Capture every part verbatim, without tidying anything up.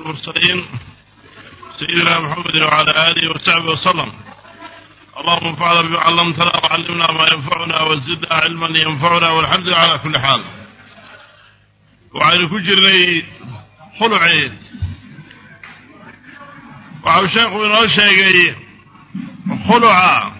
المرسلين سيدنا محمد وعلى آله وصحبه وسلم. اللهم انفعنا بما علمتنا وعلمنا ما ينفعنا وزدنا علما ينفعنا والحمد لله على كل حال. وعلى كجرني خلعي وعلى شيخ من الشيء خلعا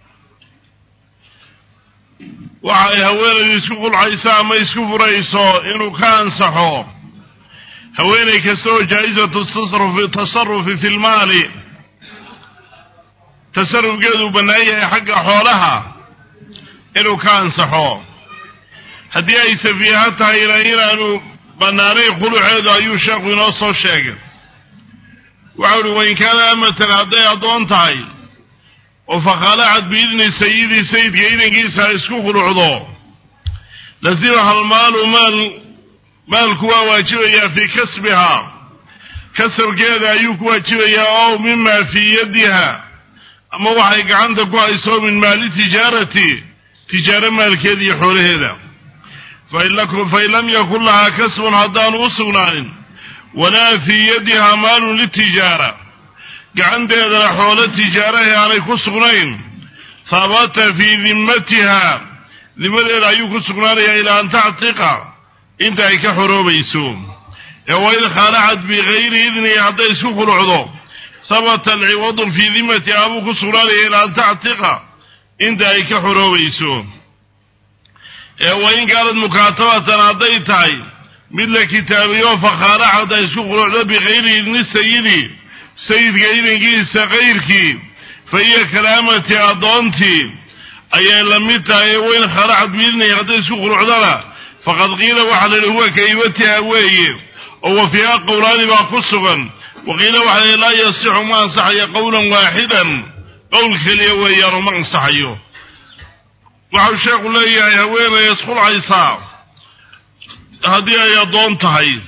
waxay haweenaydu isku qulcaysaa ama isku furayso inuu ka ansaxo haweenay kastoo jaa'izatu tasarrufi tasarrufi fil maali tasarrufkeedu bannaan yahay xagga xoolaha inuu ka ansaxo haddii ay safiiha tahayna inaanu bannaanayn khuluceedu ayuu sheekhu inoo soo sheegay waxa uhi wain kaana amatan hadday addoon tahay وفخلعت بإذن سيدي سيد كإذن كيسا يسكو خلعضو لزمها المال ومال مال كوا واجبيا في كسبها كسب كذا أيوك واجبيا أو مما في يدها أما وحيك عندك وايسو من مال تجارتي تجارة مال كذي حول هذا فإن, لكم فإن لم يكن لها كسب هدان وصنان ولا في يدها مال للتجارة عندها حول التجارة يعني كسغنين ثبت في ذمتها لماذا لا يكسغنان إلى أن تعتق انت ايك حروب يسوم وإذا خلعت بغير إذن يعطي سوق العضو ثبت العوض في ذمة أبو كسغنان إلى أن تعتق انت ايك حروب يسوم وإن كانت مكاتبة عطيتها مثل كتابيه فخلعت سوق العضو بغير إذن السيدي سيد غير جيس غيرك فهي كلامة أضانتي أي لمتها وين خرعت بإذن يغطي سوق العذرة فقد قيل وحل هو كيبتها وهي وهو فيها قولان باقصغا وقيل وحل لا يصح ما صحي قولا واحدا قول كلي وهي رمان صحيه وحل الشيخ لي وين يسخل عيسى هذه هي أضانتها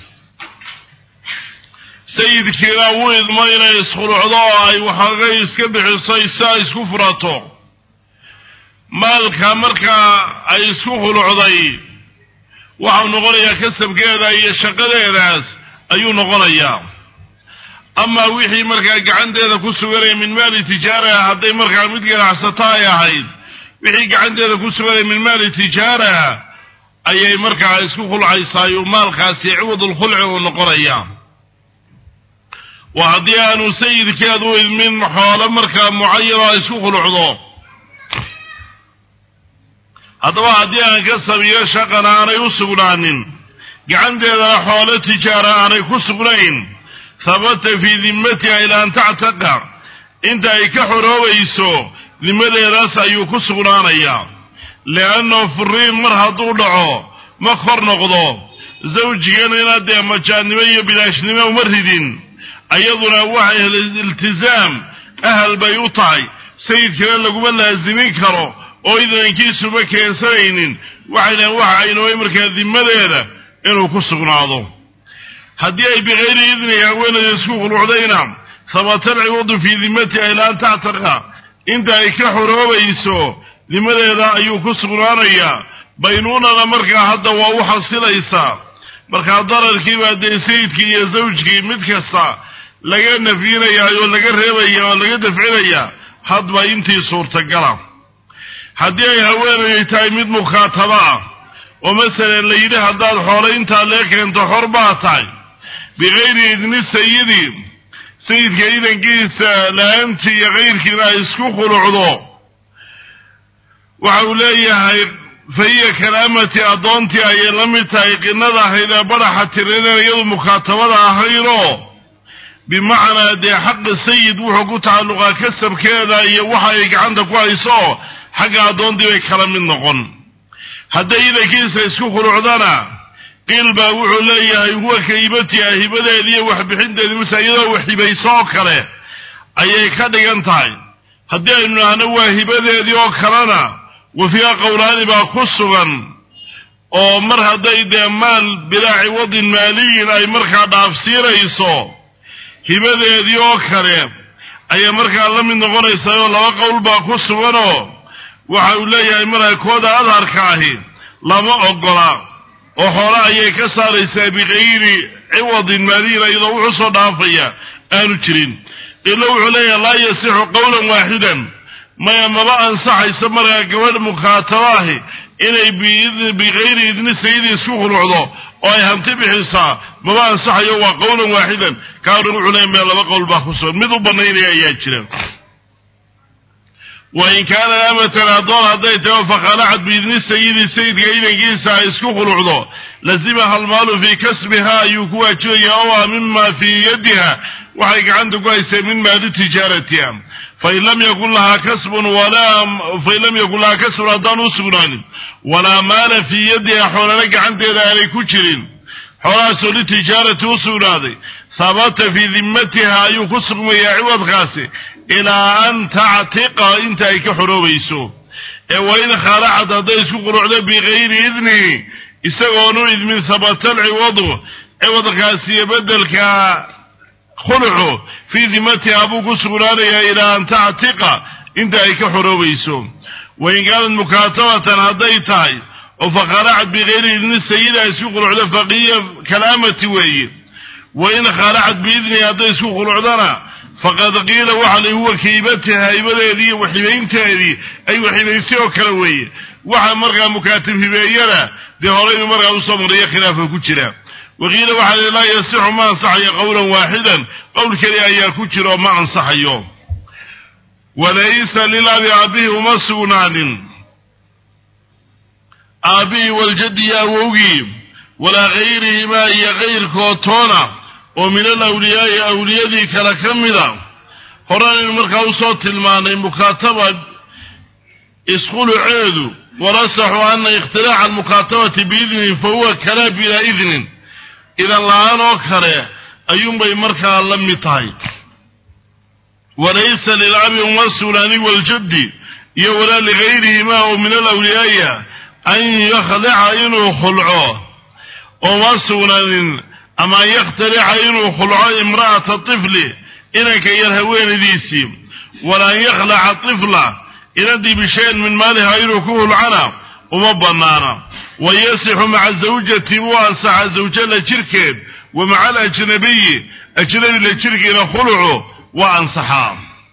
سيد كيرا ويد ما إنا يسخل عضاء وحاقا يسكبح الصيسا يسكفرته مالكا مركا يسكوه العضاء وحاو نغريا كسب كيدا يشقل إلاس أيو نغريا أما ويحي مركا قعند إذا كسوغري من مال تجارة هدي مركا مدقل عسطايا عيد ويحي قعند إذا كسوغري من مال تجارة أي مركا يسكوه العيسا ومالكا سيعوض الخلع ونغريا وهديان سيد كادو من حال مركا معيرة يسوق العضو هذا هديان كسب يشقنا أنا يسقنان عند هذا حال تجارة أنا يكسقنين ثبت في ذمتها إلى أن تعتقع انت يكحروا ويسو لماذا راس يكسقنان لأنه فرين مرها طولعو مكفر نقضو زوجي أنا دي مجانبية بلاشنمة ومرهدين أيضنا وحي الالتزام أهل بيوطعي سيد كلام لقبال لازمين كرو وإذا انكيسوا بك ينسرين وحينا وحي إنه يمرك الذمة هذا إنه كسقنا عضو هدي بغير إذن يهوين يسوق الوعدين ثبت العوض في ذمتها إلى أن تعتقى انت ايكحوا روبيسو لماذا هذا أيو كسقنا ريا بينونا لمركا هذا ووحا صليسا مركا ضرر كيبا دي سيدك يا زوجك متكسا laga nafiyay oo laga reebay oo laga dafcinaya hadba intii suurta gala hadii ay haweenay tahay mid muqaataba oo mesela leeyda hadaad xoolaynta leekeento xorba tahay bigeeri idni sayidi sayidka idankiisa laanti iyo geyrkiina isku khulucdo waxa uu leeyahay fahiya kalaamati adoonti ay la mid tahay qinada hayda baraxa tirinayadu muqaatabada ahayro بمعنى دي حق السيد وحقو تعلقا كسب كذا يوحى عندك وايسو حق أدون دي ويكلام من نقن هذا إذا كيسا يسكوخ العدانا قلبا وحو ليها هو كيبتي هبدا ليه وحب حندة المسايدة وحب يساكره أي كده ينتعي هذا إنه أنه هبدا دي وكرنا وفيها قولان باقصوا أو مرها دي مال بلا عوض مالي أي مركا دافسير يسو hibadeedii oo kale ayaa markaa la mid noqonaysa oo laba qowl baa ku sugan waxa uu leeyahay malaa'ikooda adharka ahi lama ogola oo xoolo ayay ka saaraysaa biqayri عوض مالي أيضا وحصو دافيا آل جرين إلا وعليا لا يصح قولا واحدا ما يملا أنصح يسمرها قوال مخاطراه إلي بغير إذن سيدي سوق العضو وأي همتبه إنسا ما أنصح يوى قولا واحدا كانوا عليا من الله قول باخصوصا مذو بنيني أيات جرين وإن كان أمة أدور هديته فخلعت بإذن السيد السيد قيلا قيسا يسكوخ العضو لزمها المال في كسبها يكوى جوية مما في يدها وحيك عنده قيسا من مال تجارتها فإن لم يكن لها كسب ولا فإن لم يكن لها كسب أدان أسبنان ولا مال في يدها حولك عند ذلك كجر حراس لتجارة أسبنان ثبت في ذمتها يخصم يعوض غاسي إلى أن تعتق انت ايك حروبيسو وإن خلعت هديسو قرعنا بغير إذنه يساقونو إذ من ثبت العوض عوض غاسي يبدلك خلعه في ذمتها أبو قسرانيا إلى أن تعتق انت ايك حروبيسو وإن كانت مكاتبة هديتها وفخلعت بغير إذن السيدة يسوق قرعنا فقية كلامة وي وإن خلعت بإذنه هديسو قرعنا فقد قيل وحلي هو كيبتها إبدا وحبينتها دي أي وحبينتها وكروية وحا مرقى مكاتب هبايانا دي هورين مرقى وصمرية خلافة كتلا وقيل وحلي لا يصح ما انصحي قولا واحدا قول كريا يا كتلا وما انصحي يوم وليس للأب أبيه مسؤولان أبي والجد يا ووغي ولا غيرهما يا غير كوتونا ومن الأولياء أولياء كالكملة قرآن المركة وصوت المعنى مكاتبة اسخلوا عيدوا ورسحوا أن اختراع المكاتبة بإذن فهو كلام بلا إذن إذا الله أنا أكره أيوم بي مركة لم يطعي وليس للعب ومسولان والجد يولا لغيرهما ومن الأولياء أن يخلع إنه خلعه ومسولان أما يخترع إنه خلع امرأة الطفل إنك يرهوين ديسي ولا يخلع طفلة إندي بشيء من مالها إنه العنا ومبنانا ويسح مع الزوجة وانسع زوجة لشركة ومع الأجنبي أجنبي لشركة خلعه وانسحا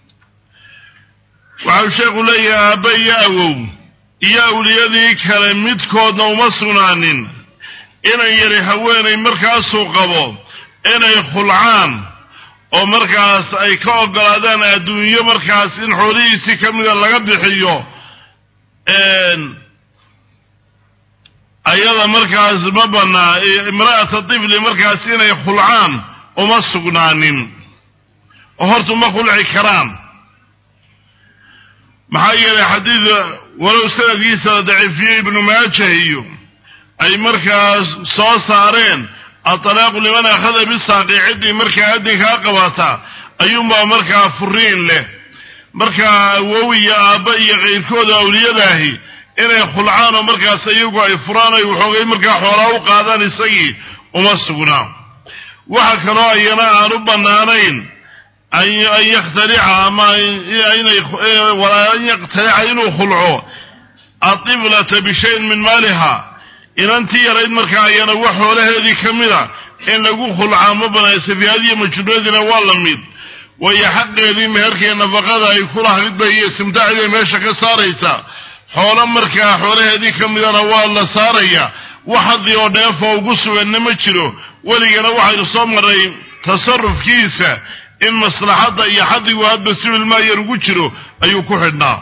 وعشاق لي يا أبي يا أوو يا أولياء كلمتكود ومصنان inay yari haweenay markaas soo qabo inay khulcaan oo markaas ay ka ogolaadaan adduunyo markaas in xoolihiisi kamida laga bixiyo een ayada markaas ma bana imraa'ata tifli markaas inay khulcaan uma sugnaanin oo hortu ma khulci karaan maxaa yeelay xadiid walow sanadkiisa daciifiyey ibnu maajah iyo أي مركز صارين الطلاق لمن أخذ بالساقي عدي مركز عدي كاقواتا أيما مركز فرين له مركز ووي آبائي غير كود أولي الله إنه خلعان ومركز سيقوى إفرانا يوحوغي مركز حوراو قادان السيء ومسقنا وحكرا ينا ربنا نين أن يخترع ما ولا أن يقترع إنه خلعو الطفلة بشيء من مالها إن أنت يريد مركا أيانا وحوله هذه كاملة إن لقو خلعا مبنى في هذه مجنودنا والميد وهي حق هذه مهركي نفقها يكونها قد هي استمتاع هذه ماشا كساريسا حولا مركا حوله هذه كاملة والله ساريا وحظي ودافع وقصوا إنما جلو ولقنا واحد صمري تصرف كيسا إن مصلحة أي حظي وهذا بسيب الماء يرقوشلو أيوكو حدنا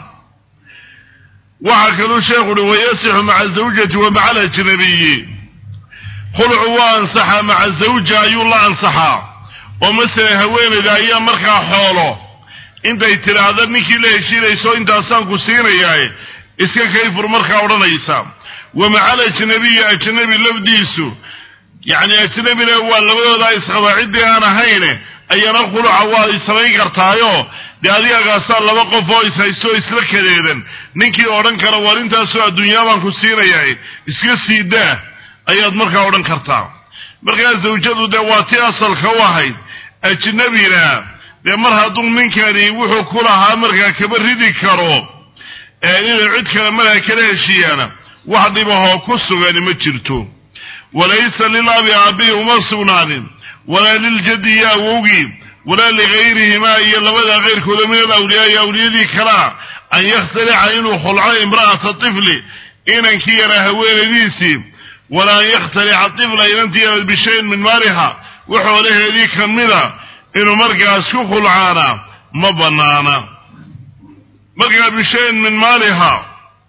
وحكذا شيخ ويسح مع الزوجة ومع الأجنبي خلع وانصحى مع الزوجة أي الله انصحى ومثل هوين إذا أيام مركا حوله انت يترى نكي ليشي ليسو انت أصانكو سينا ياي اسكا كيفر مركا ورنا يسام ومع الأجنبي أجنبي لبديسو يعني أجنبي الأول لبدو دا يسخبا عدي أنا هيني أيانا خلع وان يسمين كرتايو dee adiga gaastaan laba qof oo is haysto isla kadeedan ninkii odhan kara war intaasoo adduunyaa baan ku siinayahay iska sii daa ayaad markaa odhan kartaa markaa zawjadu dee waa ti asalka u ahayd ajnabina dee mar hadduu ninkani wuxuu ku lahaa markaa kaba ridi karo inay cid kale markaa kala heshiiyaana wax dhibahoo ku sugani ma jirto وليس للأب أبي ومصونان ولا للجد يا ووقي ولا لغيرهما يلبدا غير كل من الأولياء أولياء كلا أن يخترع عينه خلع امرأة الطفل إن كيرا هوين ديسي ولا يخترع الطفل إن انتي بشيء من مالها وحوله ذيك منها إنه مرقى اسكو خلعانا مبنانا مرقى بشيء من مالها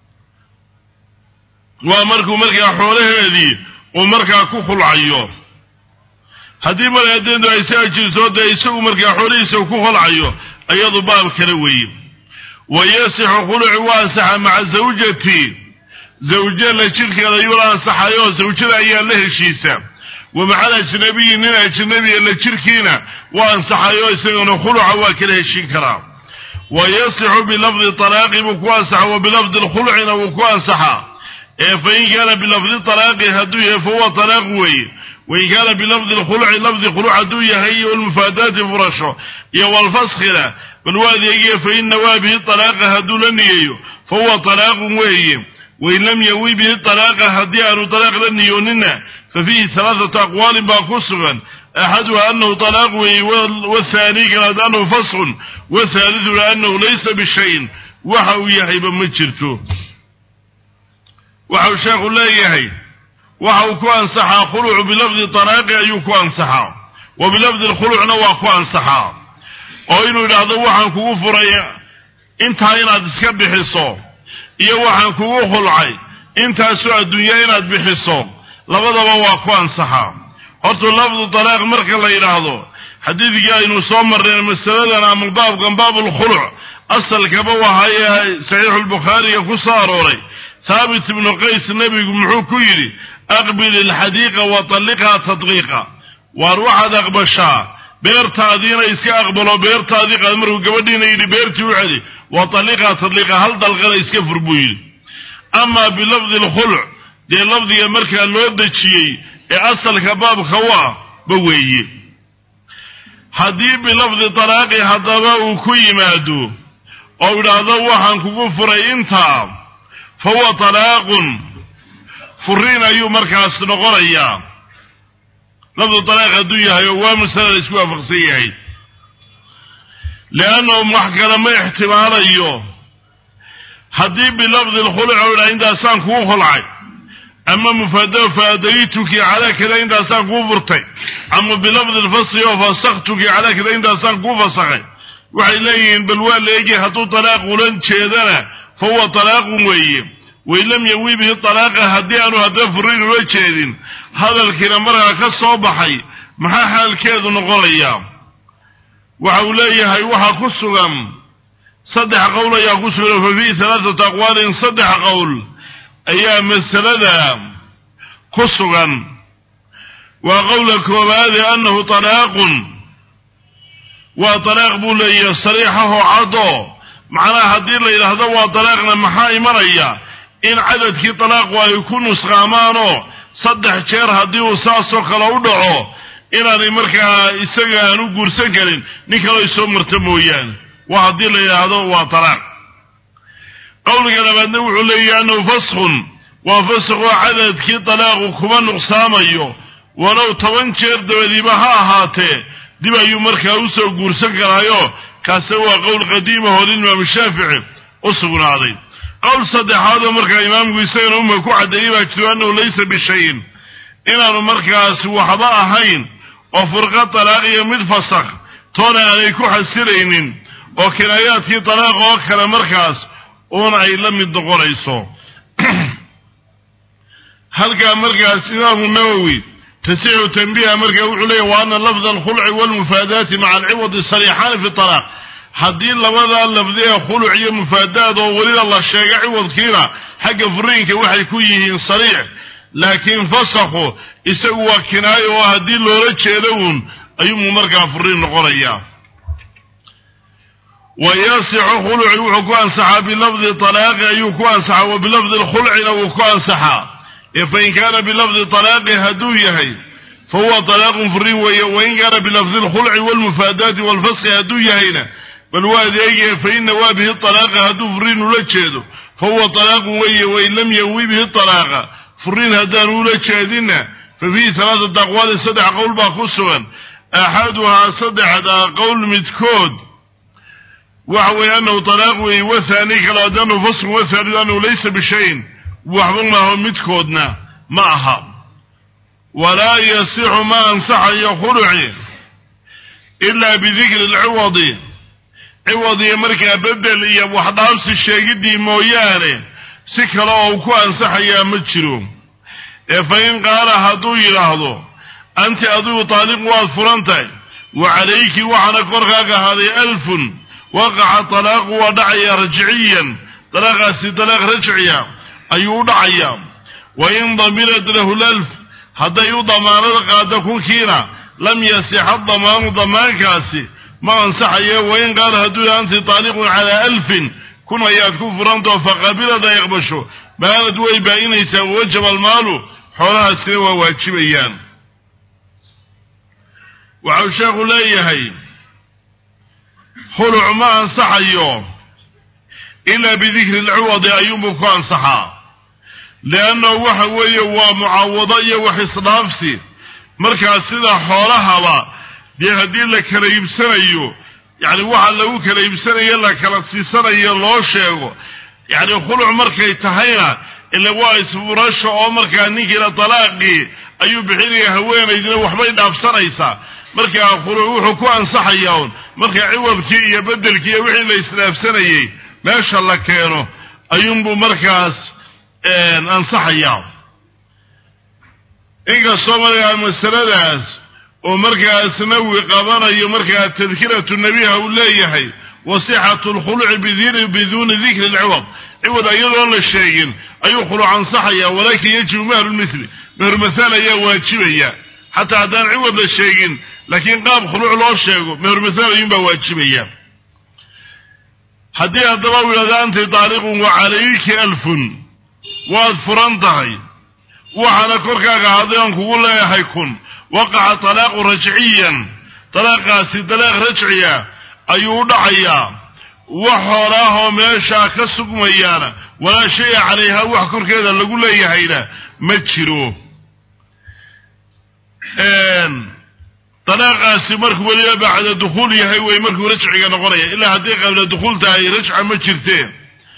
ومرقى مرقى حوله ذي ومرقى كو خلعيو هدي مر يدين دو ايسا جلسو دا ايسا مرقى حوليسا وكو خلعيو ايضو باب كروي ويسح خلع واسح مع زوجتي زوجة لشركة يولا صحايو زوجة ايان له الشيسا ومع الاجنبي نينا اجنبي لشركينا وان صحايو يسيغن خلع واكله الشكرا ويسح بلفظ طلاق مكواسح وبلفظ الخلع وكواسح فإن كان بلفظ طلاق هدوية فهو طلاق وي وإن كان بلفظ الخلع لفظ خلع هدوية هي والمفادات فرشه يو الفسخلة بالوادي يجي فإن وابه الطلاق هدو لنيه فهو طلاق وي وإن لم يوي به الطلاق هديان طلاق لنيوننا ففيه ثلاثة أقوال باقصغا أحدها أنه طلاق وي والثاني كان أنه فسخ والثالث لأنه ليس بشيء وحو يحيب مجرته وحو شيخ الله يحي وحو كوان صحا خلع بلفظ طلاق أيو كوان صحا وبلفظ الخلع نوا كوان صحا وإنه إذا وحن كوو فريا انتا يناد اسكب بحصو إيا وحن كوو خلعي انتا سوء الدنيا يناد بحصو لبدا ووا كوان صحا قلتو لفظ طلاق مرك الله يراهدو حديث جاء إنه صومر مسألة من باب كان باب الخلع أصل كبوها هي صحيح البخاري يكسار وري ثابت بن قيس النبي محو كيري أقبل الحديقة وطلقها تطليقا واروح أقبشها بيرتا دينا إسكا أقبلوا بيرتا ديقا المرو قبدينا يدي بيرتي وعدي وطلقها تطليقا هل دلغنا إسكا فربويل أما بلفظ الخلع دي لفظ يمركا اللودة شيء أصل كباب خوا بوي حديب بلفظ طلاقي حضباء كي مادو أو إذا ضوحا كفر إنتا فهو طلاق فرين أيو مركز نغريا لفظ طلاق الدنيا هو مسألة الإسكوة فقسية لأنه محكرة ما احتمال أيو حديب بلفظ الخلع ولا عند أسان كو خلعي أما مفادة فاديتك على كذا عند أسان كو فرتي أما بلفظ الفصل وفسختك على كذا عند أسان كو فسخي وحيلين بالوال يجي حطو طلاق ولن تشيدنا فهو طلاق وي وإن لم يوي به الطلاق هديانو هدا فرين وجهدين هذا الكلام مرها كالصوبحي محا حال كيدو نقريا وحوليه هي وحا كسغم صدح قول يا كسغم ففي ثلاثة أقوال صدح قول أيام السلدة كسغم وقولك وبهذا أنه طلاق وطلاق بولي صريحه عضو معناها هدين لي هذا هو طلاقنا محاي مريا إن عدد كي طلاق ويكون سغامانو صدح شير هدي وساسو كلا ودعو إن أنا مركا إساقا نقول سنكرين نكلا يسو مرتبويان وهدين لي هذا هو طلاق قولك أنا بدنوح لي أنه فسخ وفسخ عدد كي طلاق وكما نقساميو ولو طوان شير دوالي بها هاتي ديبا يو مركا وسو قول سنكرايو كاسوا قول قديمه للإمام الشافعي أصبنا عليه قول صدح هذا مركا إمام قيسين أمه كوحد إيبا أنه ليس بشيء إنه مركا سوى حضاء هين وفرقة طلاقية مدفسخ تونا عليكو حسرين وكنايات في طلاق وكرا مركز اونا لم يدقوا رئيسو هل كان مركز إمام النووي تسيع تنبيه مركز عليه وأن لفظ الخلع والمفادات مع العوض صريحان في الطلاق حدين لماذا اللفظية خلعية مفادات وولي الله الشيء عوض كينا حق فرينك وحي كويه صريح لكن فسخوا يسوى كناية وهدين لوريتش يدون أيهم مركز فرين نقريا وياسع خلع وكوان سحا بلفظ طلاق أيوكوان سحا وبلفظ الخلع وكوان سحا فإن كان بلفظ طلاق هدويه فهو طلاق فرين وإن كان بلفظ الخلع والمفادات والفسخ هدويه بل وادي فإن وابه الطلاق هدو فرين ولتشهده فهو طلاق وي وإن لم يوي به الطلاق فرين هدان ولتشهدنا ففي ثلاثة أقوال صدح قول باقصوا أحدها صدح قول متكود وهو أنه طلاق وثاني كلا دانه فصل وثاني أنه ليس بشيء وهو ما متكودنا معها ولا يصح ما أنصح يخلعه إلا بذكر العوض عوض يمرك بدل يا وحداوس الشيء مويانه سكرا وكو أنصح يا مجرو فإن قال هدو يراهدو أنت أدو طالق وأذفرنتي وعليك وعلى قرغاك هذه ألف وقع طلاق ودعي رجعيا طلاق سطلاق رجعيا أيو دعيا وإن ضمنت له الألف هذا يضمان لقادكم كينا لم يصح الضمان ضمان كاسي ما انصحيه وإن قال هدو أنت طالق على ألف كنا يأتكم فرنته فقابل ذا يغبشو بانت ويباين يسوى وجب المال حولها سكروا واجبيان وعوشاق لا يهي خلع ما انصحيه إلا بذكر العوض أيومك انصحا لأنه وحوية ومعوضية وحصنافسي مركز سيدا حولها دي هدي لك ريب سنيو يعني waxa lagu kala iibsanayo la kala siisanayo loo sheego yani khuluc markay tahayna ila waa isfurasho oo marka ninkii la talaaqi ayuu bixinaya haweenaydina waxbay dhaafsanaysaa marka khuluc wuxuu ku ansaxayaa marka ciwadkii iyo bedelkii wixii la islaafsanayay meesha la keeno ayuunbu markaas een ansaxayaa inga Soomaaliya masaladaas ومركا سنوي قبانا يمركا تذكرة النبي أوليه وصحة الخلع بدون ذكر العوض عوض أيضا الشيء أي خلع عن صحية ولكن يجب مهر المثل مهر مثالا يا واجبية حتى عدان عوض الشيء لكن قام خلع له الشيء مهر مثالا ينبى واجبية حديث الضباوي لذا أنت طارق وعليك ألف وأذفرنتهي وحنا كوركا هذا نقول لا هيكون وقع طلاق رجعيا طلاق سيطلاق رجعيا أيو دعيا وحراه ماشا كسب ميانا ولا شيء عليها وحكر كذا اللي قول لي هيدا متشروه ان طلاق سيمرك وليا بعد دخول يهي ويمرك رجعيا نغريا إلا هدي قبل دخول تاي رجعا متشرتين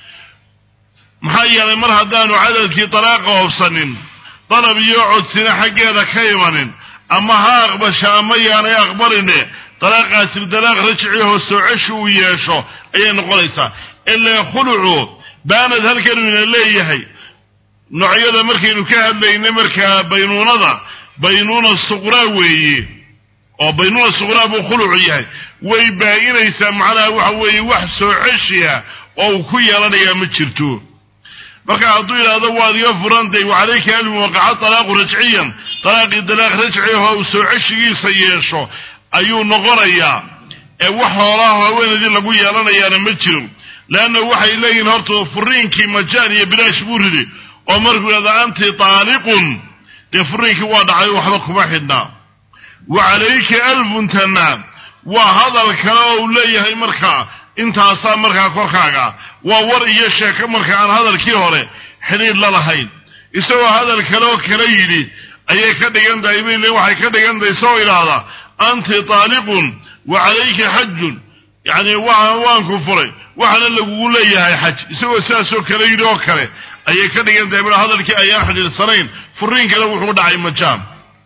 محيا لمر هدان وعدد كي طلاق وفصنين طلب يقعد سنة حقا ذا كيمانين أما ها أغبش أما يعني أخبرني طلاق أسر طلاق رجعيه السعش وياشو أي نقوليسا إلا يخلعوا بانت هالكر من اللي يهي نوعية مركي نكاهد لين مركا بينونا ذا بينونا الصغراوي أو بينونا الصغراء بخلع يهي ويباين يسمعنا وحوي وحسو عشيها أو كيا لنا متشرتو marka haduu ilaado waadiyo furantay وعليك علم وقع طلاق رجعيا طلاق الطلاق رجعي هو soo ceshigiisa yeesho ayuu noqonayaa ee wax hoolaha haweenadii lagu yeelanayaa ma jiro laana waxay leeyihiin horta furiinki majaaniya bilaash buuridi oo markuu ilaado anti taaliqun de furiinki waa dhacay waxba kuma xidna وعليك ألف تنام وهذا الكلام leeyahay marka intaasa marka korkaaga waa war iyo sheeko marka aan hadalkii hore xiriir la lahayn isagoo hadalka loo kala yiri ayay ka dhigan tahay inay waxay ka dhigan tahay soo ilaada anti taaliqun wa alayka hajj yani waa waan ku furay waxana lagu leeyahay xaj isagoo saasoo kala yiri oo kale ayay ka dhigan tahay hadalkii ayaa xiriir sarayn furiin kale wuxuu dhacay majaan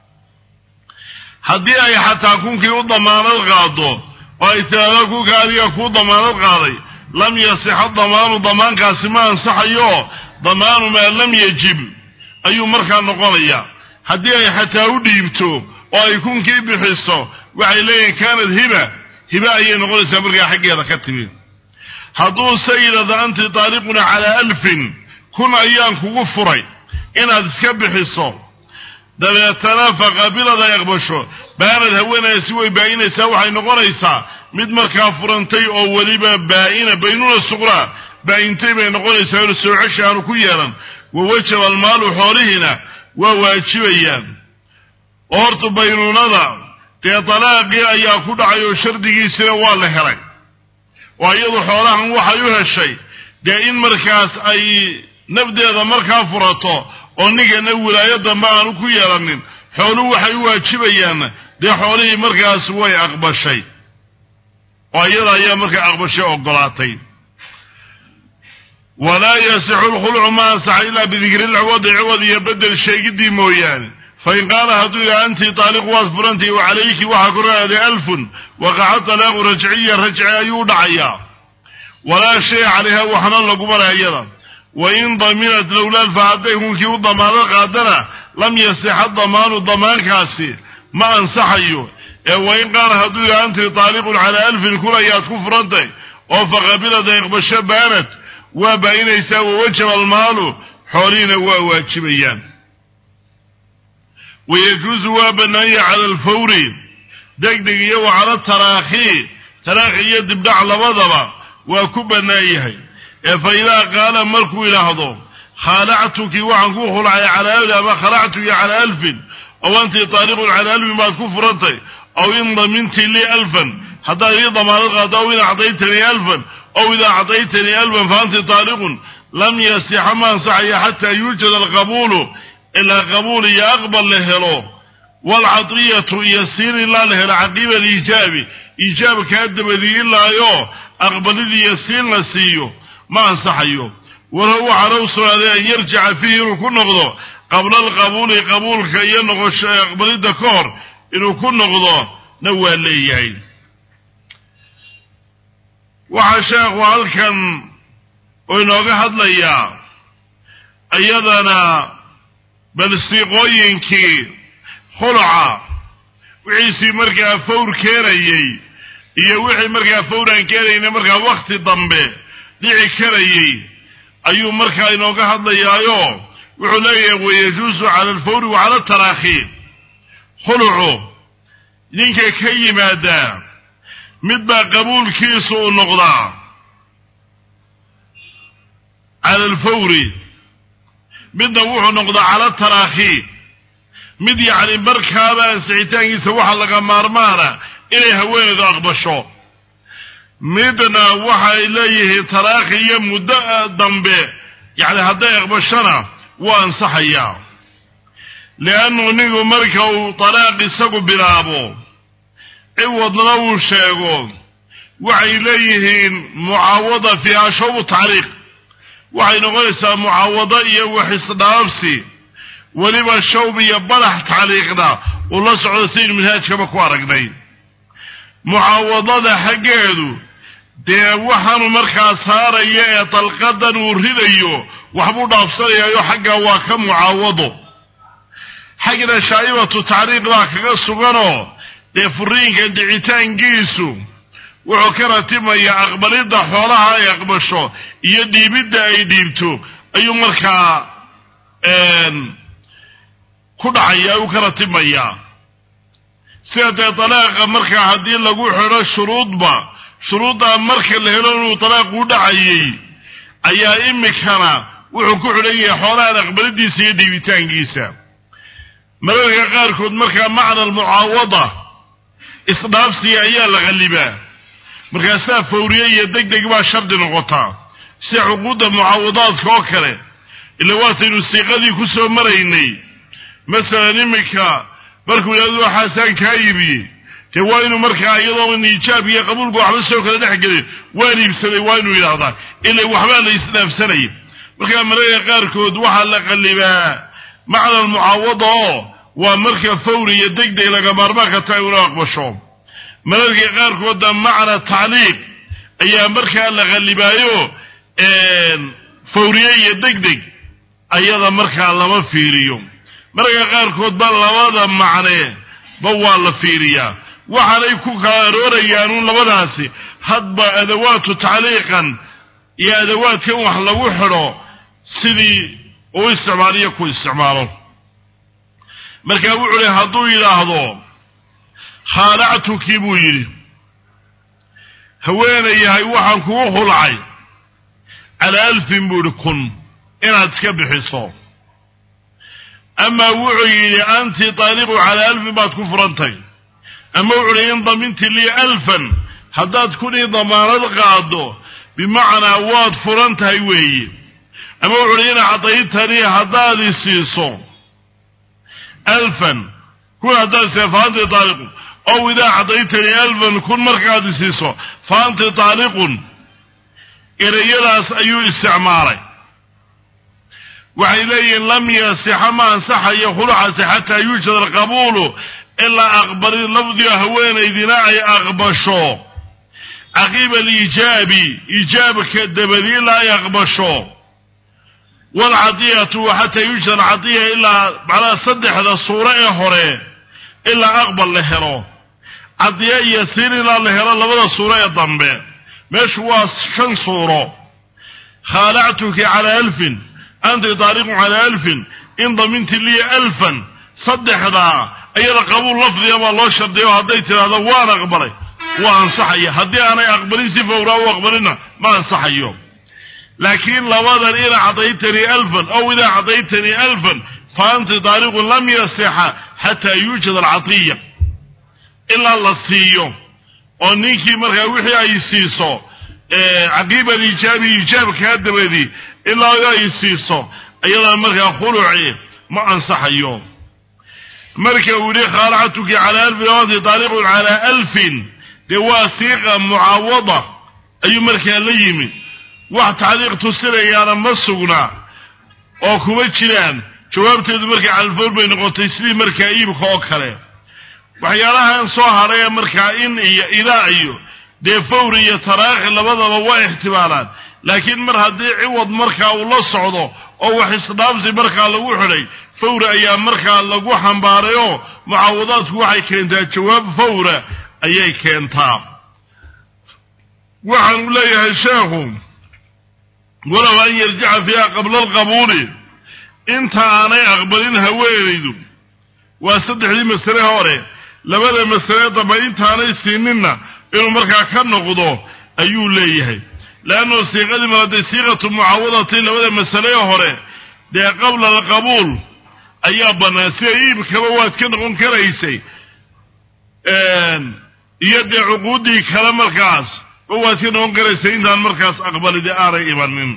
hadii ay xataa kunkii u damaanad qaado وإتلاقوا كان يكون ضمان القاضي لم يصح الضمان ضمان كاسمان صحيو ضمان ما لم يجب أي مركا نقضيا حدي حتى وديبتو ويكون كيف بحصه وعليه كانت هبة هبة أي نقول سابرقا حقيا ذكتبين حدو سيدة أنت طالقنا على ألف كن أيام كغفري إن هذا سكب حصه دبيتنا فقابل ذا يغبشو بانت هوينا يسوي باينة سوحي نقريسا مد مركا فرنتي او وليبا باينة بينونا الصغرى باينتي بين نقريسا يرسو عشان كيالا ووجب المال حورهنا وواجبيا اورتو بينونا ذا تيطلاقي ايا كدعيو شردقي سنوال لهري وايضو حورها وحيوها الشيء دائن مركاس اي نبدأ ذا مركا فرطو oo nigana wilaayada ma aanu ku yeelanin xooluhu waxay u waajibayaan dee xoolihii markaas way aqbashay oo iyada ayaa markaa aqbashay ogolaatay walaa yasixu lkhulucu ma ansaxa ilaa bidikri lciwadi ciwad iyo bedel sheegidii mooyaane fain qaala hadduu yidhaha anti taaliqu waad furantahi wa calayki waxaa ku raaaday alfun waqaca talaaqu rajciya rajci ayuu u dhacayaa walaa shay calayha waxna laguma leh iyada wain daminat lowlaalfa hadday hunkii u damaano qaadana lam yasixa damaanu damaankaasi ma ansaxayo ee wain qaala hadduu yidhaha anti taaliqun calaa alfin kun ayaad ku furantay oo faqabilad iqbasho baanad waa baa-inaysaa wawajaba almaalu xoolihiina waa waajibayaan wayajuusu waa banaanya cala alfawri degdeg iyo wa cala taraakhi taraakhi iyo dibdhac labadaba waa ku bannaan yahay ee fa idaa qaala markuu yidhaahdo khaalactuki waxaan ku khulcay calaa alfi ama khalactuki calaa alfin ow anti taaliqun calaa alfin baad ku furantay aw in daminti lii alfan haddaad ii damaanad qaado aw in acdaytanii alfan ow idaa acdaytanii alfan fa anti taaliqun lam yasixa ma ansaxayo xataa yuujada alqabuulu ilaa qabuul iyo aqbal la helo waalcadiyatu iyo siin ilaa la helo caqiiba alijaabi iijaabkaa dabadii ilaayo aqbalidii iyo siin la siiyo ma ansaxayo walow waxaana u sugnaaday an yarjica fiihi inuu ku noqdo qabla alqabuuli qabuulka iyo noqosho aqbalidda ka hor inuu ku noqdo na waa leeyahay waxaa sheekhu halkan oo inooga hadlayaa iyadana bal siiqooyinkii khuluca wixiisii markaa fawr keenayey iyo wixii markaa fawr aan keenayna markaa wakti dambe dhici karayey ayuu markaa inooga hadlayaayo wuxuu leeyahay wayajuusu cala alfawri wa cala taraakhi khulucu ninka ka yimaadaa mid baa qabuulkiisu u noqdaa cala alfawri midna wuxuu noqdaa cala taraakhi mid yacni markaaba ansixitaankiisa waxa laga maarmaana inay haweenaydu aqbasho midna waxay leeyihiin taraakhi iyo muddo dambe yacni hadday aqbashona waa ansaxayaa liannu ninku marka uu talaaq isagu bilaabo ciwadna uu sheego waxay leeyihiin mucaawada fiiha shawbu tacriiq waxay noqonaysaa mucaawado iyo waxisdhaabsi weliba shawb iyo badax tacliiqna uu la socdo saynu minhaajkaba ku aragnay mucaawadada xaggeedu dee waxaanu markaa saaraya ee dalqadan uu ridayo waxbuu dhaafsanayayo xaggaa waa ka mucaawado xagna shaa'ibatu tacriiq baa kaga suganoo dee furiinka dhicitaankiisu wuxuu ka ratimayaa aqbalidda xoolaha ay aqbasho iyo dhiibidda ay dhiibto ayuu markaa ku dhacaya u ka ratimayaa sida dee dalaaqa markaa haddii lagu xidho shuruudba shuruuddaa marka la helo inuu dalaaq u dhacayey ayaa imikana wuxuu ku xidhan yahay xoolahan aqbalidiisa iyo dhiibitaankiisa mararka qaarkood markaa macna almucaawada isdhaafsiga ayaa la qallibaa markaasaa fawriye iyo deg deg baa shardi noqotaa sida cuquudda mucaawadaadka oo kale ila waataynu siiqadii ku soo maraynay masalan iminka markuu yidhahdo waxaasaan kaa iibiyey dee waa inuu markaa iyadoo iijaab iyo qabuulku waxba soo kala dhex gelin waan iibsaday waa inuu yidhahdaa ila waxbaa la isdhaafsanaya markaa mararka qaarkood waxaa la qallibaa macna almucaawada oo waa marka fawri iyo deg deg laga maarmaanka tahay una aqbasho mararka qaarkoodna macna tacliiq ayaa markaa la qallibaayo fawriye iyo deg deg ayada markaa lama fiiriyo mararka qaarkood ba labada macne ba waa la fiiriyaa waxaanay ku kala aroorayaan un labadaasi hadba adawaatu tacliiqan iyo adawaadkan wax lagu xidho sidii uu isticmaaliyo ku isticmaalo markaa wuxuu lehy hadduu yidhaahdo khaalactukii buu yidhi haweenayahay waxaan kugu khulcay calaa alfin buu yidhi kun inaad iska bixiso amaa wuxuu yidhi anti taaliqu calaa alfin baad ku furantay ama wuxuu yihi in daminti lii alfan haddaad kunii damaanad qaado bimacnaa waad furan tahay weeye ama wuxuu yihi in acdaytanii haddaad i siiso alfan كن هذا فأنت طالق أو إذا أعطيتني ألفا كن مركز سيسو فأنت طالق إليلاس أي استعماري وإليه لم يصح ما انصح يخلع حتى يوجد القبول إلا أقبل اللفظ يهوين إذناعي أغبشو عقيب الإيجابي إيجابك الدبدي لا يغبشو والعطية حتى يوجد العطية إلا على صدح هذا الصورة يهوري إلا أقبل لهرو عطية يسير إلا لهرو لبدا الصورة يضمبه مش هو شن صورة خالعتك على ألف أنت طارق على ألف إن ضمنت لي ألفا صدح هذا أي قبول لفظي أما الله شرديه وهديت هذا وانا أقبلي وأنصحي هدي أنا أقبلين سفورا وأقبلنا ما أنصحيه لكن لو هذا إذا أعطيتني ألفا أو إذا أعطيتني ألفا فأنت طارق لم يصح حتى يوجد العطية إلا الله سيو ونيكي مركا وحي أي سيسو اه عقيب الإيجابي إيجاب كهذا بدي إلا أي سيسو أيضا مركا خلعي ما أنصحيه مركا ولي خالعتك على ألف وأنت طارق على ألف دواسيق معوضة أي مركا ليمي واحد تعليق تسيري يانا مسونا أو كومتشلان جوابت مركا على الفور بين قوتيسلي مركا إيبك أوكالي وحيالها انصوها ريا مركا إن إيا إيو دي فوري تراخي لبدا بوا احتمالات لكن مرها دي عوض مركا والله صعوده أو حسنابزي مركا لغو حلي فوري أيا مركا لغو حنباريو معوضات وحي كينتا جواب فوري أيا كينتا وحن ليها الشيخ ولو أن يرجع فيها قبل القبول انت أنا أقبلين هويريدو وأصدح لي مسألة هوري لبدا مسألة طبعا انت أنا يسينينا إنه مركا كان نقضوه أيو ليهي لأنه السيغة دي مرد سيغة معوضة لبدا مسألة هوري دي قبل القبول أيابنا سيئيب كبوات كان نقون كريسي يدي عقودي كلام مركز بوات كان نقون كريسي انت المركز أقبل دي آري إيمان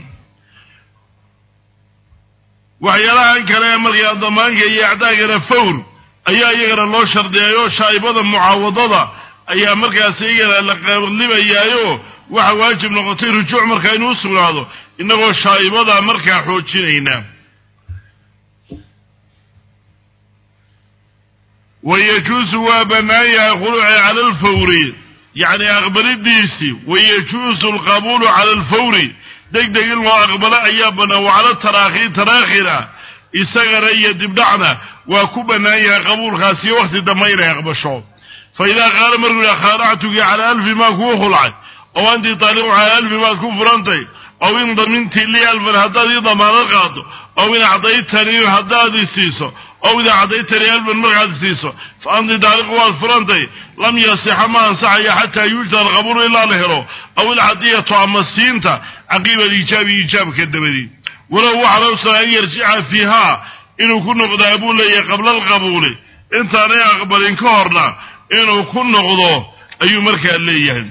وحيالها ان كلام مركز ضمانك يعداقنا فور أيها يغرى الله شردي أيوه شايبادا معوضة أيها مركز يغرى لقلبا أيوه وحواجب نغطي رجوع مركز نوصل هذا إنه شايبادا مركز حوشينينا ويجوز وبنايا خلع على الفوري يعني أقبل الديسي ويجوز القبول على الفوري دق دق الله أقبل أيابنا وعلى التراخي تراخينا إساقر أي دبدعنا وكبنايا قبول خاسي وقت دمير يقبشون فإذا قال مرقل خارعتك على ألف ما كو خلعي أو أنت طالق على ألف ما كو فرنتي أو إن ضمنت لي ألف هدادي ضمان القاطو أو إن أعطيتني هدادي سيسو أو إذا أعطيتني ألف مرقل سيسو فأنت طالق والفرنتي لم يصح ما أنصحي حتى يوجد القبول إلا لهرو أو العدية عم السينتا عقيب الإيجابي إيجاب كالدبدي ولو وحرص أن يرجع فيها إنه كن قدابون لي قبل القبول انت أنا أقبل إنكارنا إنه كن قدو أي مركة ليهم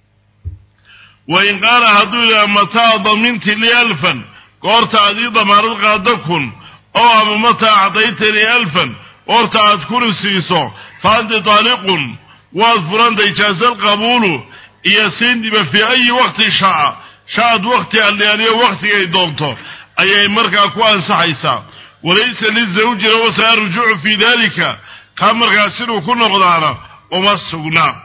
وإن قال هدول متى ضمنت لي ألفا قرت عديد مرض قادكن أو متى أعطيتني ألفا قرت أذكر السيسو فأنت طالق واذفران ديجاز القبول يسين دي في أي وقت شاء شاهد وقت اللي أليه وقت يدونته أي مركة أكوان صحيسا وليس للزوج لو سير رجوع في ذلك كامر غاسر وكنا قدانا وما السقنا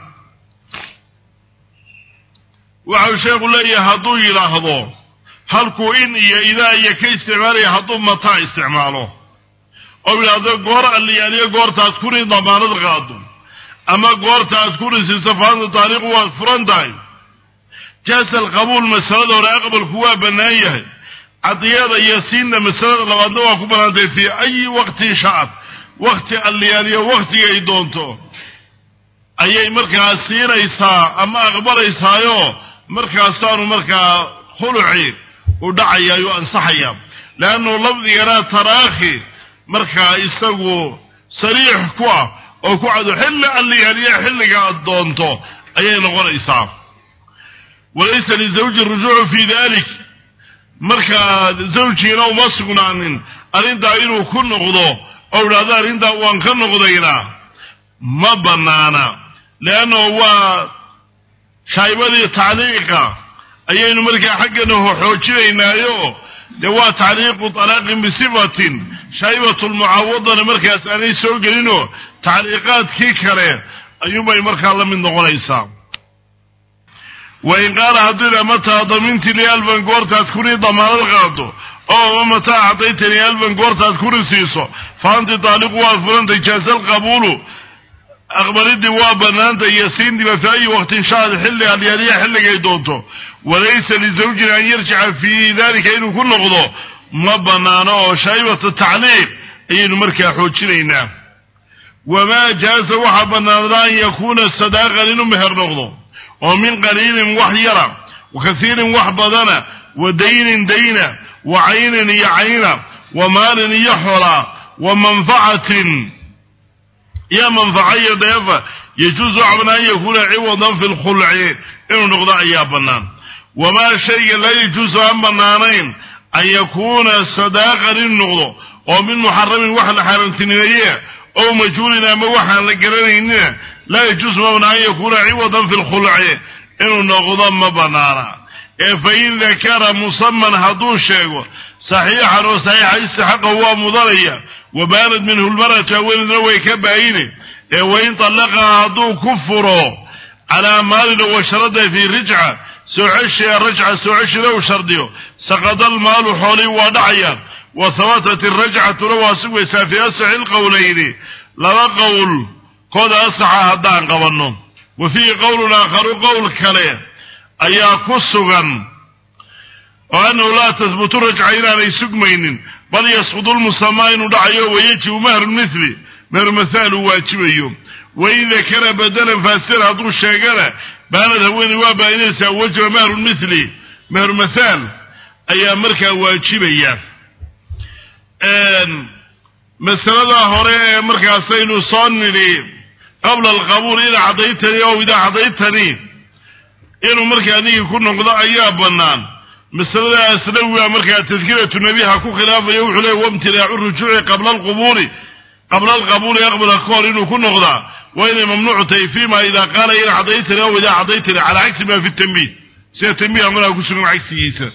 وعو شيخ الله يهدو إلى هدو هلكو إن إذا يكي استعمال يهدو متى استعماله أو إلى هذا قورة اللي يعني قورة تذكري ضمان الغادو أما قورة تذكري سيسفان الطريق والفرنداي جاس القبول مسألة وراقب الكواب بنايه عطيادة يسين مسألة لغادنا وكبران دي في أي وقت شعب وقت اللي يعني وقت يدونتو أي مركا سين إيسا أما أغبر إيسايو مركا سانو مركا خلعي ودعي يو أنصحيا لأنه لفظ يرى تراخي مركا إيساقو سريح كوا أو كوعدو حل اللي يعني حل قاعد دونتو أي نقول إيسا وليس للزوج الرجوع في ذلك marka zawjiina uma sugnaanin arinta inuu ku noqdo awlaada arinta waan ka noqdaynaa ما بنانا لأنه هو شايبدي تعليقا أيين مركا حقنا حوجينا يو دوا تعليق طلاق بصفة شايبة المعوضة مركا أسألي سوقلينو تعليقات كيكرة أيوما يمركا الله من نغنيسا وإن قال هدولا متى ضمنت لي ألفا قورتا تكوني ضمان الغادو أو متى أعطيتني ألفا قورتا تكوني سيسو فأنت طالق وأفرنت إجازة القبول أخبرت دوا بنانت يسين دي في أي وقت شاهد حلي اليالية حلي قيدوتو وليس لزوجنا أن يرجع في ذلك إنه كل نغضو ما بنانا شايبة التعليق إنه مركا حوشينا وما جاز وحبنا أن يكون الصداقة لأنه مهر نغضو ومن قليل وحيرا وكثير وحبضنا ودين دينا وعين يعينا ومال يحرى ومنفعة يا منفعية ضيفة يجوز عبنا أن يكون عوضا في الخلع إنه نقضى يا بنان وما شيء لا يجوز عن بنانين أن يكون صداقا للنقضى ومن محرم وحل حرمتنية أو مجهولنا ما وحل لقرانين لا يجوز مبنى أن يكون عوضا في الخلع إنه نقضى ما بنانا فإن ذكر مصمم هدو شيء صحيحا وصحيحا يستحق هو مضرية وبارد منه المرأة وين روي كبعينه وإن طلقها هدو كفره على مال وشرده في رجعة سعش الرجعة سعش لو شرديه سقط المال حولي ودعيا وثبتت الرجعة رواسك في أسع القولين لا قول قد أسعى هدان قبلنهم وفي قول آخر قول كليه أي كسغا وأنه لا تثبت رجعين على سقمين بل يسقط المسمين دعيه ويجب مهر مثلي مهر مثال واجبيه وإذا كان بدلا فاسر هدو الشاقرة بانت هوين وابا وجب مهر مثلي مهر مثال أي مركا واجبيه مسألة هوري مركا سينو صانني قبل القبول إذا عضيتني أو إذا عضيتني إنه مركا نيجي كنا نقضى أيام بنان مسألة أسلوى مركا تذكرة النبي هكو خلاف يوحله وامتلاع الرجوع قبل القبول قبل القبول يقبل القول إنه كنا نقضى وإن ممنوع فيما إذا قال إذا عضيتني أو إذا عضيتني على عكس ما في التنبيه سيتنبيه أمنا أقول من عكس يسا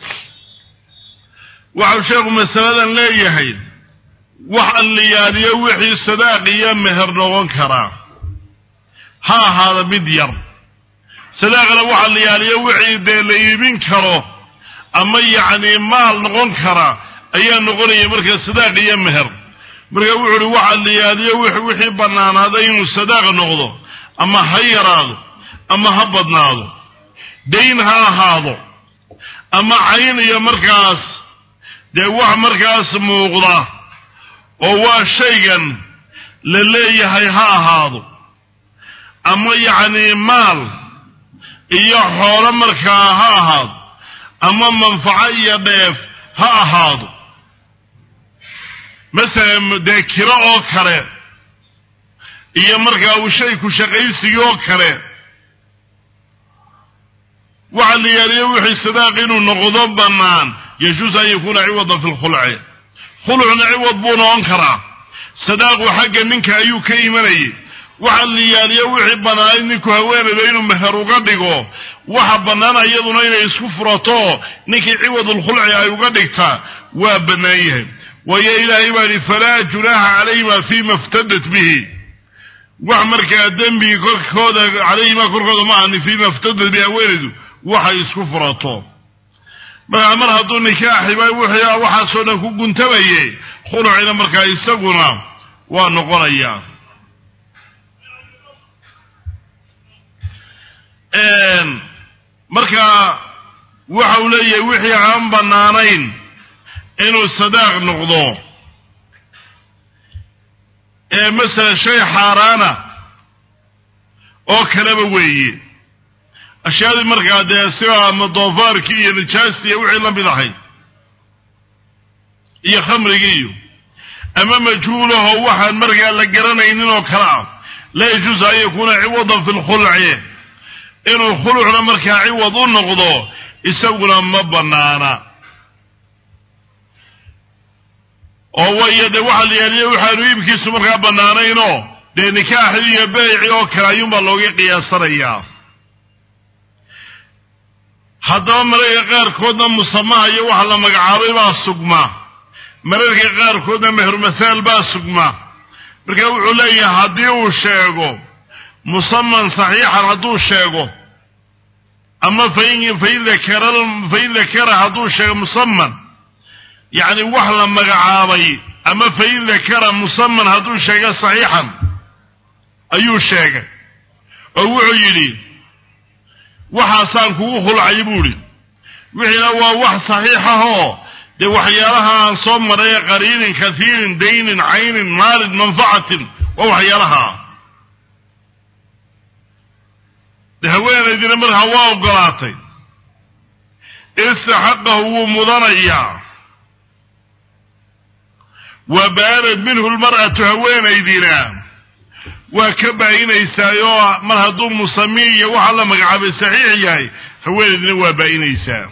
وعشاق مسألة لا يحيل وحن ليالي وحي الصداقية مهر نوان كرا ها هذا بدير صداقنا وحن ليالي وحي ديليبين كرا أما يعني مال نوان كرا أيها نقول مركز الصداقية مهر مركز وحي وحن ليالي وحي وحي بنان هذا ينو الصداق نغضو أما هيرادو أما هبضنادو دين ها هذا أما عين يا مركز دي واحد مركز موغضا وهو شيئا للي هيها هذا أما يعني مال إيا حول مركا ها هذا أما منفعية ضيف ها هذا مثلا دي كراء كره إيا مركا وشيك وشقيسي كره وعلي يليوحي الصداقين النقضان بنان يجوز أن يكون عوضا في الخلع خلعنا عوض بونا أنكرا صداق حقا منك أيو كيماني وعلي يليوحي بنان نكو هوين لينو مهرو قدقو وحب بنانا يدنا إلى يسكفرطو نكي عوض الخلع أيو قدقتا وبنايه ويا إلهي بني فلا جناح عليما فيما افتدت به وعمرك الدنبي كودا عليما كودا معا فيما افتدت به ويلدو waxa isku furato ma amar hadu nikaaxi bay wuxuu waxa soo dhan ku guntabayay khulucina marka isaguna waa noqonaya een marka waxa uu leeyahay wixii aan banaanayn inuu sadaaq noqdo ee mesela shay xaraana oo kala weeye أشياء مركا دي سوى مضوفار كي نجاستي وحي لم يضحي إيا خمر كيو أما مجهوله هو واحد مركا لقرانا إنه كرام لا يجوز أن يكون عوضا في الخلع إنه الخلع مركا عوض نقضه يسوقنا مبنانا وهو يدي واحد يليه وحد يبكي سمركا بنانا إنه dee nikaaxii iyo beecii oo kale ayuunbaa looga qiyaasanayaa. haddaba mararka qaarkoodna musamaha iyo waxa la magacaabay baa sugma, mararka qaarkoodna mehermasaal baa sugma. marka wuxuu leeyahay haddii uu sheego musaman saxiixan hadduu sheego ama fain fain dakara fain dakara hadduu sheego musaman yacni wax la magacaabay ama fain dakara musaman hadduu sheego saxiixan ayuu sheegay oo wuxuu yidhi waxaasaan kugu khulcay buu yidhi wixiina waa wax saxiixahoo dee waxyaalaha aan soo maray qariinin kasiirin daynin caynin maalin manfacatin waa waxyaalaha de haweenaydina markaa waa ogolaatay istaxaqahu wuu mudanayaa wa baanad minhu lmar'atu haweenaydina waa ka baayinaysaayoo mar hadduu musamiin iyo waxa la magacaabay saxiix yahay haweenaydina waa baayinaysaa.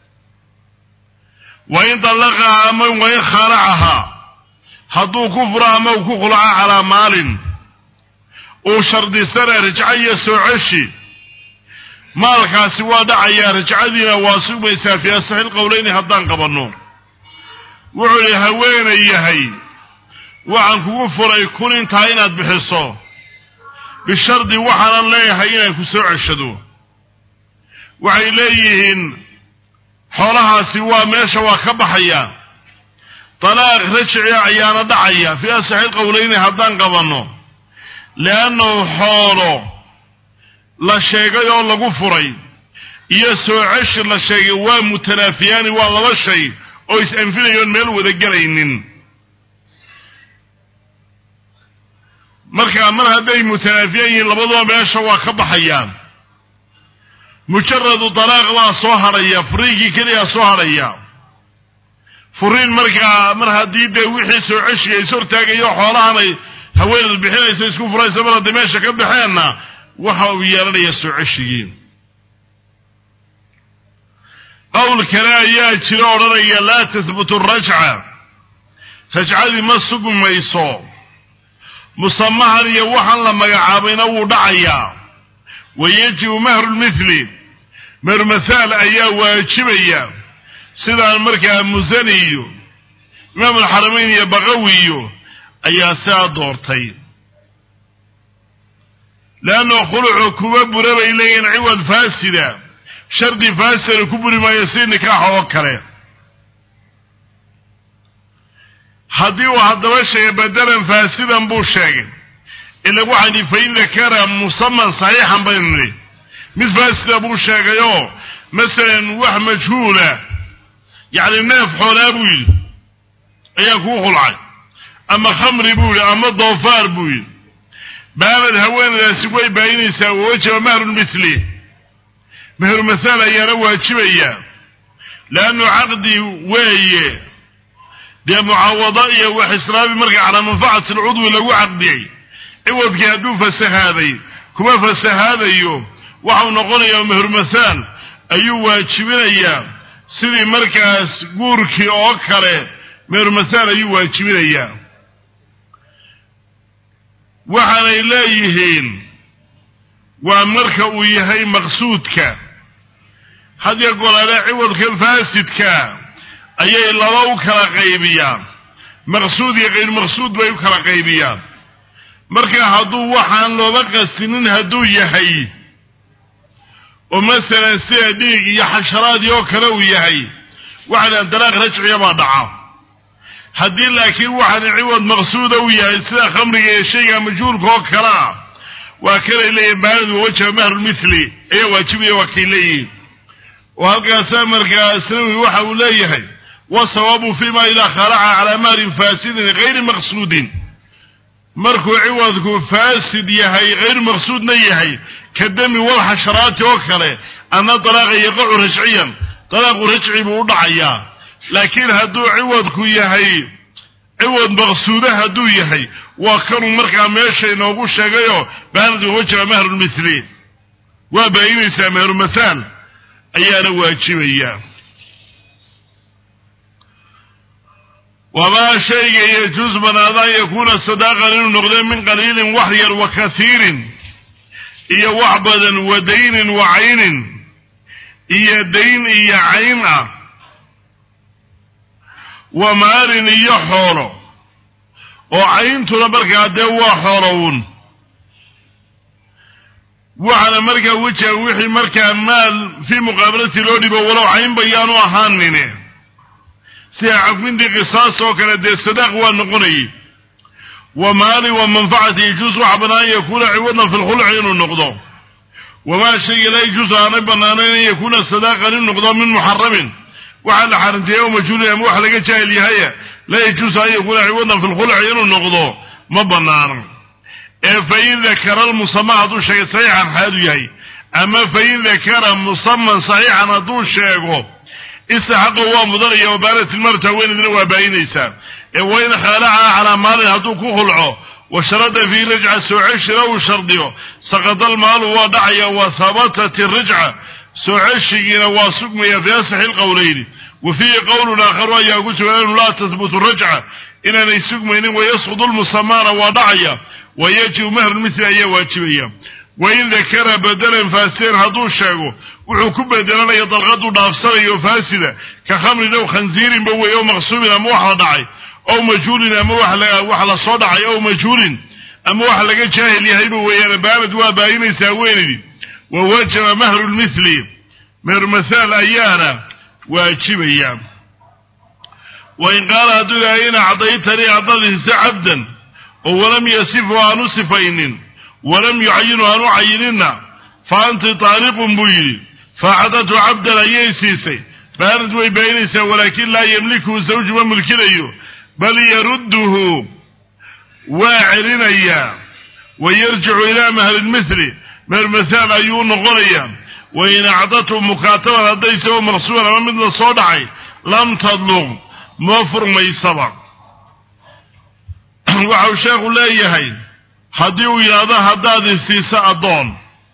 wain dallaqaha ama wain khalacahaa hadduu ku furo ama uu ku khulaca calaa maalin uu shardisana rajco iyo soo ceshi maalkaasi waa dhacayaa, rajcadiina waa sugmaysaa fii asaxi lqowleyni haddaan qabanno. wuxuu yihi haweenay yahay waxaan kugu furay kun intaa inaad bixiso bishardi waxaanan leeyahay inaan ku soo ceshado. waxay leeyihiin xoolahaasi waa meesha waa ka baxaya, talaaq rajci ayaana dhacaya fii asaxi lqowleyni haddaan qabanno, leannahu xoolo la sheegay oo lagu furay iyo soo ceshi la sheegay waa mutanaafiyaani, waa laba shay oo is-anfinayoon meel wada gelaynin. markaa mar hadday mutanaafiyan yihiin labaduba meesha waa ka baxayaan. mujaradu talaaq baa soo hadhaya, furiinkii keliyaa soo hadhaya. furiin markaa mar haddii dee wixii soo ceshiga is hortaagayo xoolahanay haweeneed bixinaysa isku furaysa mar hadday meesha ka baxeenna waxa uu yeelanaya soo ceshigii. qowl kale ayaa jira odhanaya laa tahbutu rajca, rajcadii ma sugmayso, musamahan iyo waxaan la magacaabayna wuu dhacayaa. wayajibu mahru lmithli, mehermasaal ayaa waajibaya, sidaan markaa musani iyo imaam alxaramayn iyo baqawi iyo ayaa sidaa doortay. leanno khulucu kuma bura bay leeyihin ciwad faasida, shardi faasida ku buri maayo si nikaaxa oo kale. haddii uu haddaba sheegay badalan faasidan buu sheegay ila waxaan i fain dakara musaman saxiixan baynu nidhi, mid faasida buu sheegayoo masalan wax majhuula yacni neef xoolaa buu yidhi ayaan kuu khulcay, ama khamri buu yidhi ama doofaar buu yidhi. baanad haweenadaasi way baayinaysaa, wawajaba mahru lmithli, mehermasaal ayaana waajibaya, leannu caqdi weeye dee mucaawado iyo wax islaabi marka calaa manfacati alcudwi lagu caqdiyey. ciwadkii hadduu fasahaaday kuma fasahaadayo, waxau noqonayaa mehermasaal ayuu waajibinayaa, sidii markaas guurkii oo kale mehermasaal ayuu waajibinayaa. waxaanay leeyihiin waa marka uu yahay maqsuudka. hadya golaale ciwadkan faasidka ayay laba u kala qaybiyaan, maqsuud iyo kayr maqsuud bay u kala qaybiyaan. marka hadduu waxaan looba qastinin hadduu yahay oo masalan sida dhiig iyo xasharaadii oo kale uu yahay, waxaan dalaaq rajciya baa dhaca. haddii laakiin waxaan ciwad maqsuuda u yahay sida khamriga iyo shayga majhuulka oo kalea, waa kalay leeyihin baanadu wawajaba mahru lmithli ayaa waajibaya, waa kay leeyihin. oo halkaasaa markaa asnawi waxa uu leeyahay wasawabu fima idaa khalaca calaa mahrin faasidin gayri maqsuudin, markuu ciwadku faasid yahay gayr maqsuudna yahay ka dami walxasharaati oo kale, ana dalaaqa yaqacu rajciyan, dalaaqu rajci buu u dhacayaa. laakiin hadduu ciwadku yahay ciwad maqsuuda hadduu yahay waa kanuu markaa meesha inoogu sheegayoo baanadu wawajaba mahru lmithli, waa baayinaysaa mehermasaal ayaana waajibaya. وما شيء يجوز من هذا يكون صداقا للنقدين من قليل وحيا وكثير إيا وعبدا ودين وعين إيا دين إيا عين ومال إيا حور وعين تنبرك دوا حورون وعلى مركا وجه وحي مركا مال في مقابلة لودي ولو عين بيانو أهان منه سيعرف من دي قصاص وكان دي الصداق والنقني ومال ومنفعة يجوز وحبنا يكون عوضا في الخلع النقضة وما شيء لا يجوز أن يكون الصداق للنقضة من محرم وعلى حرمته ومجهول يموح لك جاهل هيا لا يجوز أن يكون عوضا في الخلع النقضة ما بنانا فإن ذكر المصمى هذا شيء صحيحا حادو يهي أما فإن ذكر مصمى صحيحا هذا شيء استحق هو مضرية وبارة المرتة وين ذنوى باين إيسان وين خالعها على مال هذا كخلعه وشرد في رجعة سعشرة وشرديه سقط المال وضعيه وثبتت الرجعة سعشرة وسقمية في أسح القولين وفيه قول آخر ويقول سؤال لا تثبت الرجعة إن يسقمين ويسقط المصمار وضعيه ويجب مهر المثل أيه واجبية وإن ذكر بدلا فاسدين هدو الشاقو وحكم بدلا يطلقاتو دافسر فاسدة كخمر لو خنزير بو يوم مغصوب أم وحل دعي أو مجهول أم وحل صدعي أو مجهول أم وحل جاهل يهيبو وينبارد واباين يساوين دي ووجب مهر المثل مهر مثال أيانا واجبية وإن قال هدو لأينا عضيتني عضيه عبدا ولم يصفه عن صفين ولم يعينه عن عيننا فأنت طالق بويري فعدت عبدا يسيسي بارد ويبينيسا ولكن لا يملكه زوج وملكيه بل يرده واعرنيا ويرجع إلى مهر المثل من المثال أيون غريا وإن أعطته مكاتبة لديس ومرسولا ومثل صدعي لم تضلغ مفر ميسبق waxau sheekhu leeyahay haddii uu yidhaahdo haddaad isiisa addoon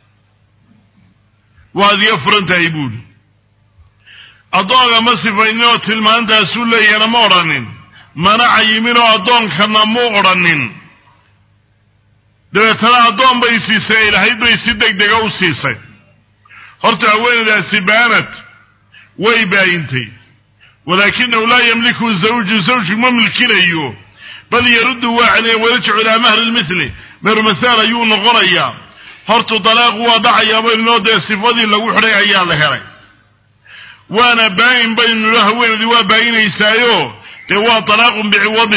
waad iga furan tahay buuli addoonka ma sifayninoo tilmaantaasuu leeyahana ma odhanin mana cayiminoo addoonkana mu odhanin dabeetana addoon bay siisay ilahayd bay si deg dega u siisay horta haweenaydaasi baanad way baayintay walaakinahu laa yamliku zawju zawju ma milkinayo بل يرد واعليه ويرجع إلى مهر المثل مهر مثال أيون غريا هرت طلاق وضعي بين نود الصفات لو حري عيال لهري وانا باين بين الهوين ذي وباين يسايو هو طلاق بعوض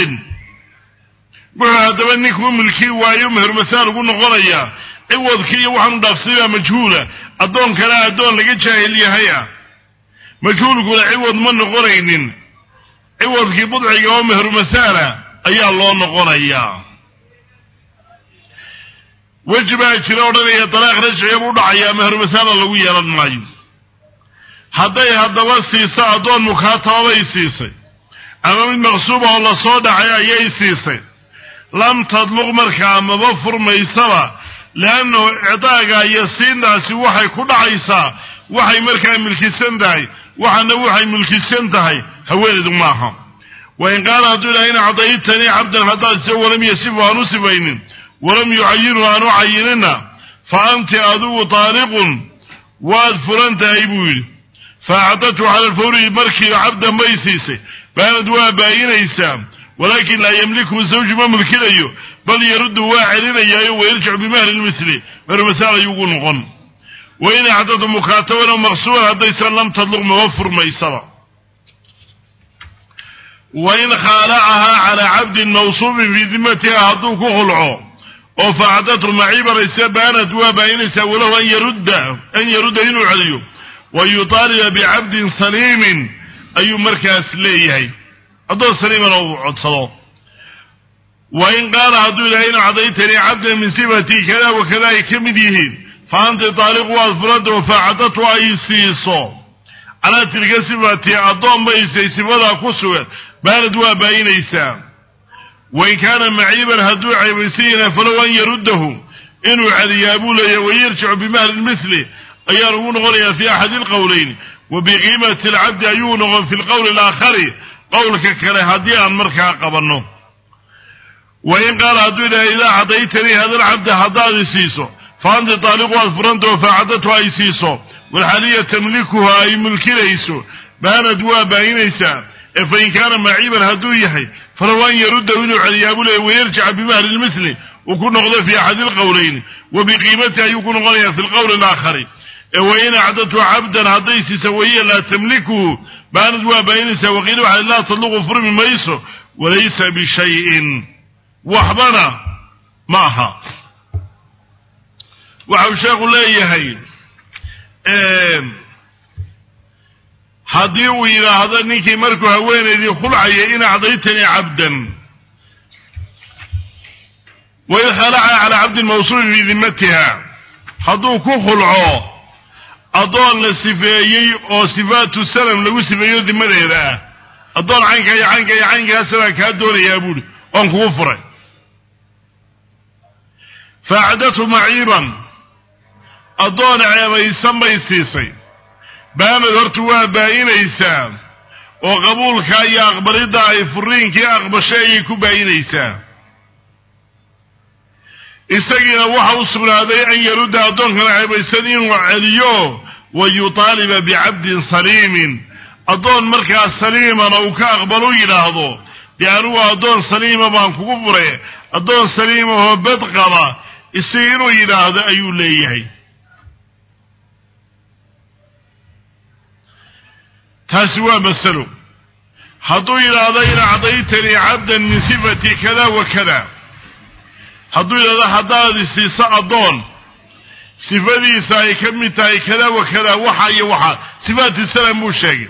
وهذا منك ملكي وايو مهر مثال قلنا غريا عوض كي وحن تفصيلها مجهولة أدون كلا أدون لقيت جاهلية هيا مجهول قول عوض من غرين عوض كي بضعي ومهر مثاله ayaa loo noqonayaa wajibaa jira odhanaya talaaq rajciya buu dhacayaa meher masaala lagu yeelan maayo hadday haddaba siiso addoon mukaatababay siisay ama mid maqsuuba oo lasoo dhacay ayay siisay lam tadluq markaa maba furmaysaba leannahu icdaaga iyo siindaasi waxay ku dhacaysaa waxay markaa milkisan tahay waxana waxay milkisan tahay haweeneedu maaha وإن قال هدول هنا عطيتني عبدا هداد ولم يسفه عن سفين ولم يعينه عن عيننا فأنت أذو طارق وأذفرنت أيبويل فأعطته على الفور مركي عبدا ميسيسي بان دواء باين إيسام ولكن لا يملكه الزوج مملك ليه بل يرد واعلين إياه ويرجع بمهر المثل فالمثال يقول غن وإن أعطته مكاتبا ومغسولا هذا يسال لم تطلق موفر ميسرا وإن خالعها على عبد موصوب في ذمتها هدوك خلعه وفعدته معيبا رسابانت وبينسا ولو أن يرد أن يرد هنا عليه ويطالب بعبد سليم أي مركز ليه أدو سليما أو عدصده وإن قال هدول هنا عضيتني عبدا من صفتي كذا وكذا كمديه فأنت طالق وأفرد وفعدته أي سيصو على تلك صفتي أدوم بيسي صفتها كسوة بارد وباين إيسام وإن كان معيبا هدو عيبسينا فلو أن يرده إنه علي أبولا ويرجع بمهر المثل أيارون غريا في أحد القولين وبقيمة العبد أيون في القول الآخر qowlka kale haddii aan markaa qabanno wain qaala hadduu idhaha idaa cadaytanii hada alcabda haddaad i siiso fa anti taaliqu aad furantao faacadatu ay siiso walxaliya tamlikuha ay mulkinayso baanad waa baayinaysaa ee fain kaana maciiban hadduu yahay falaw an yaruddahu inuu celiyaa buu leey wayarjica bimahli lmithli uu ku noqdo fi axadi lqowlayni wa biqiimatihi ayuu ku noqonaya fi lqowli alaakhari ee wain acdatu cabdan hadday siisa wahiya laa tamlikuhu baanad waa baayinaysaa waqiila waxa laa tadluqu furmi mayso walaysa bishayin waxbana ma aha waxau sheekhu leeyahay haddii uu yidhaahdo ninkii markuu haweenaydii khulcaya in acdaytanii cabdan wain khalaca calaa cabdin mawsuulin fii dimatiha hadduu ku khulco addoon la sifeeyey oo sifaatu salam lagu sifeeyo dimadeeda ah addoon caynka iyo caynka iyo caynkaasabaan kaa doonayaa buuhi oon kugu furay faacdatu maciiban addoon ceebaysan bay siisay baanad horta waa baayinaysaa oo qabuulka iyo aqbalidda ay furiinkii aqbashay ayay ku baayinaysaa isagiina waxa u sugnaaday an yarudda addoonkana ceebaysan inuu celiyo wa yutaaliba bicabdin saliimin addoon markaa saliimana uu ka aqbalo yidhaahdo dee anugu addoon saliima baan kugu furay addoon saliimahoo bad qaba isaga inuu yidhaahdo ayuu leeyahay taasi waa masalo hadduu yidhaahdo in acdaytanii cabdan min sifati kada wa kada hadduu yidhahdo haddaad isiiso addoon sifadiisa ay ka mid tahay kada wa kada waxa iyo waxa sifaati salam buu sheegay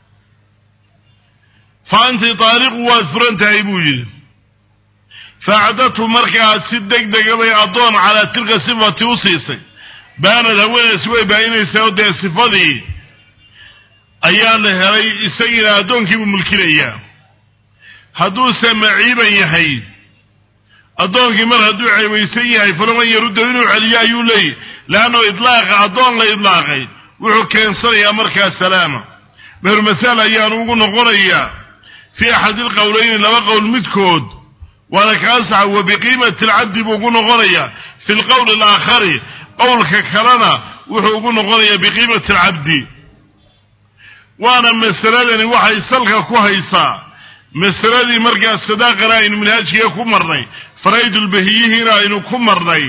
fa anti taaliqu waad furan tahay buu yidhi faacdatu markaa si deg dega bay addoon calaa tilka sifati u siisay baanad haweenaysi way baayinaysaa oo dee sifadii ayaa la helay isagiina addoonkiibuu mulkinayaa hadduuse maciiban yahay addoonkii mar hadduu ceebaysan yahay falaw an yaruddahu inuu celiyo ayuu leeyahy leanno idlaaqa addoon la idlaaqay wuxuu keensanayaa markaa salaama mehermasaal ayaanu ugu noqonayaa fii axadi lqowlayni laba qowl midkood waana ka asaxa wa biqiimati alcabdi buu ugu noqonayaa fi lqowli alaakhari qowlka kalena wuxuu ugu noqonayaa biqiimati alcabdi waana masaladani waxay salka ku haysaa masaladii markaa sadaaqana aynu minhaajkiga ku marnay faraydulbahiyihiina aynu ku marnay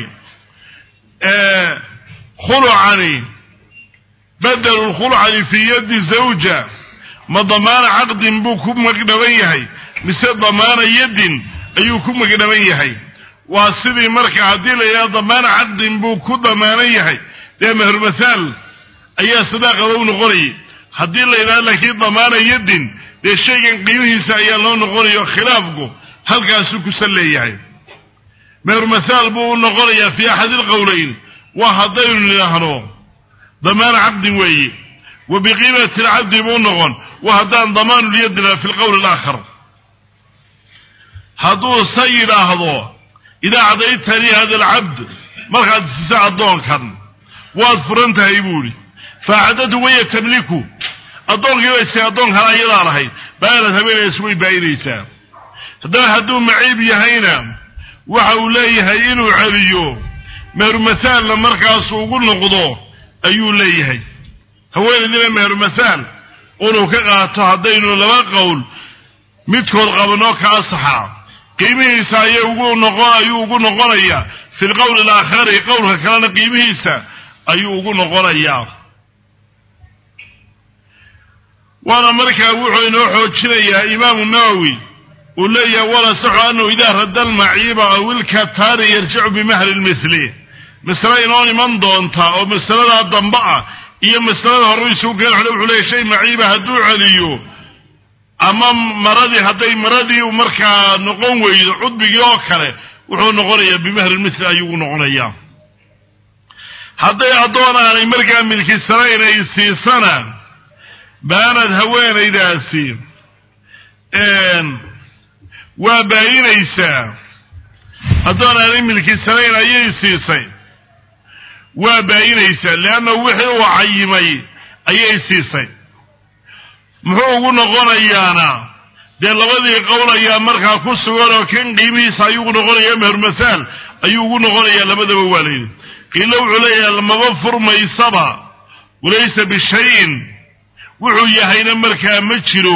khulucani badelu lkhulcani fii yaddi zawja ma damaana caqdin buu ku magdhaban yahay mise damaana yaddin ayuu ku magdhaban yahay waa sidii marka haddii la yidhahdo damaana caqdin buu ku damaanan yahay dee mehermasaal ayaa sadaaqaba u noqonayay haddii la yidhahdo laakiin damaana yaddin dee shaygan qiimihiisa ayaa loo noqonayo khilaafku halkaasuu kusan leeyahay mehermasaal buu u noqonayaa fii axadi lqowlayn waa haddaynu nidhaahno damaana caqdin weeye wa biqiimati alcabdi buu noqon wa haddaan damaanulyaddina fi lqowli alaakhar hadduuse yidhaahdo idaa cadaytanii hada alcabd markaad siisa addoonkan waad furan tahay buuhi faacdadu waya tamliku addoonkii bay si addoonkan ayadaa lahayd baanad haweenaysi way baayinaysaa haddaba hadduu maciib yahayna waxa uu leeyahay inuu celiyo mehermasaalna markaasu ugu noqdo ayuu leeyahay haweenaydina mehermasaal inuu ka qaato haddaynu laba qowl midkood qabanoo ka asaxa qiimihiisa ayay ugu noqon ayuu ugu noqonayaa fi lqowli alaakhari qowlka kalena qiimihiisa ayuu ugu noqonayaa waana markaa wuxuu inoo xoojinayaa imaamu nawowi uu leeyahay walasaxu anahu idaa radda almaciiba aw ilkataari yarjicu bimahli lmithli masale inoo iman doonta oo masaladaa dambe ah iyo masalada hore isugu keen xule wuxuu leeyahy shay maciiba hadduu celiyo ama maradii hadday maradii u markaa noqon weydo cudbigii oo kale wuxuu noqonayaa bimahli lmithli ayuu noqonayaa hadday addoon aanay markaa milkisanayn ay siisana baanad haweenaydaasi waa baayinaysaa addoon aanay milkisanayn ayay siisay waa baayinaysaa leanna wixii uu cayimay ayay siisay muxuu ugu noqonayaana dee labadii qowl ayaa markaa ku sugan oo kan qiimihiisa ayuu ugu noqonayaa meher masaal ayuu ugu noqonayaa labadaba waa layidhi qiila wuxuu leeyahay lamaba furmaysaba walaysa bishayin wuxuu yahayna markaa ma jiro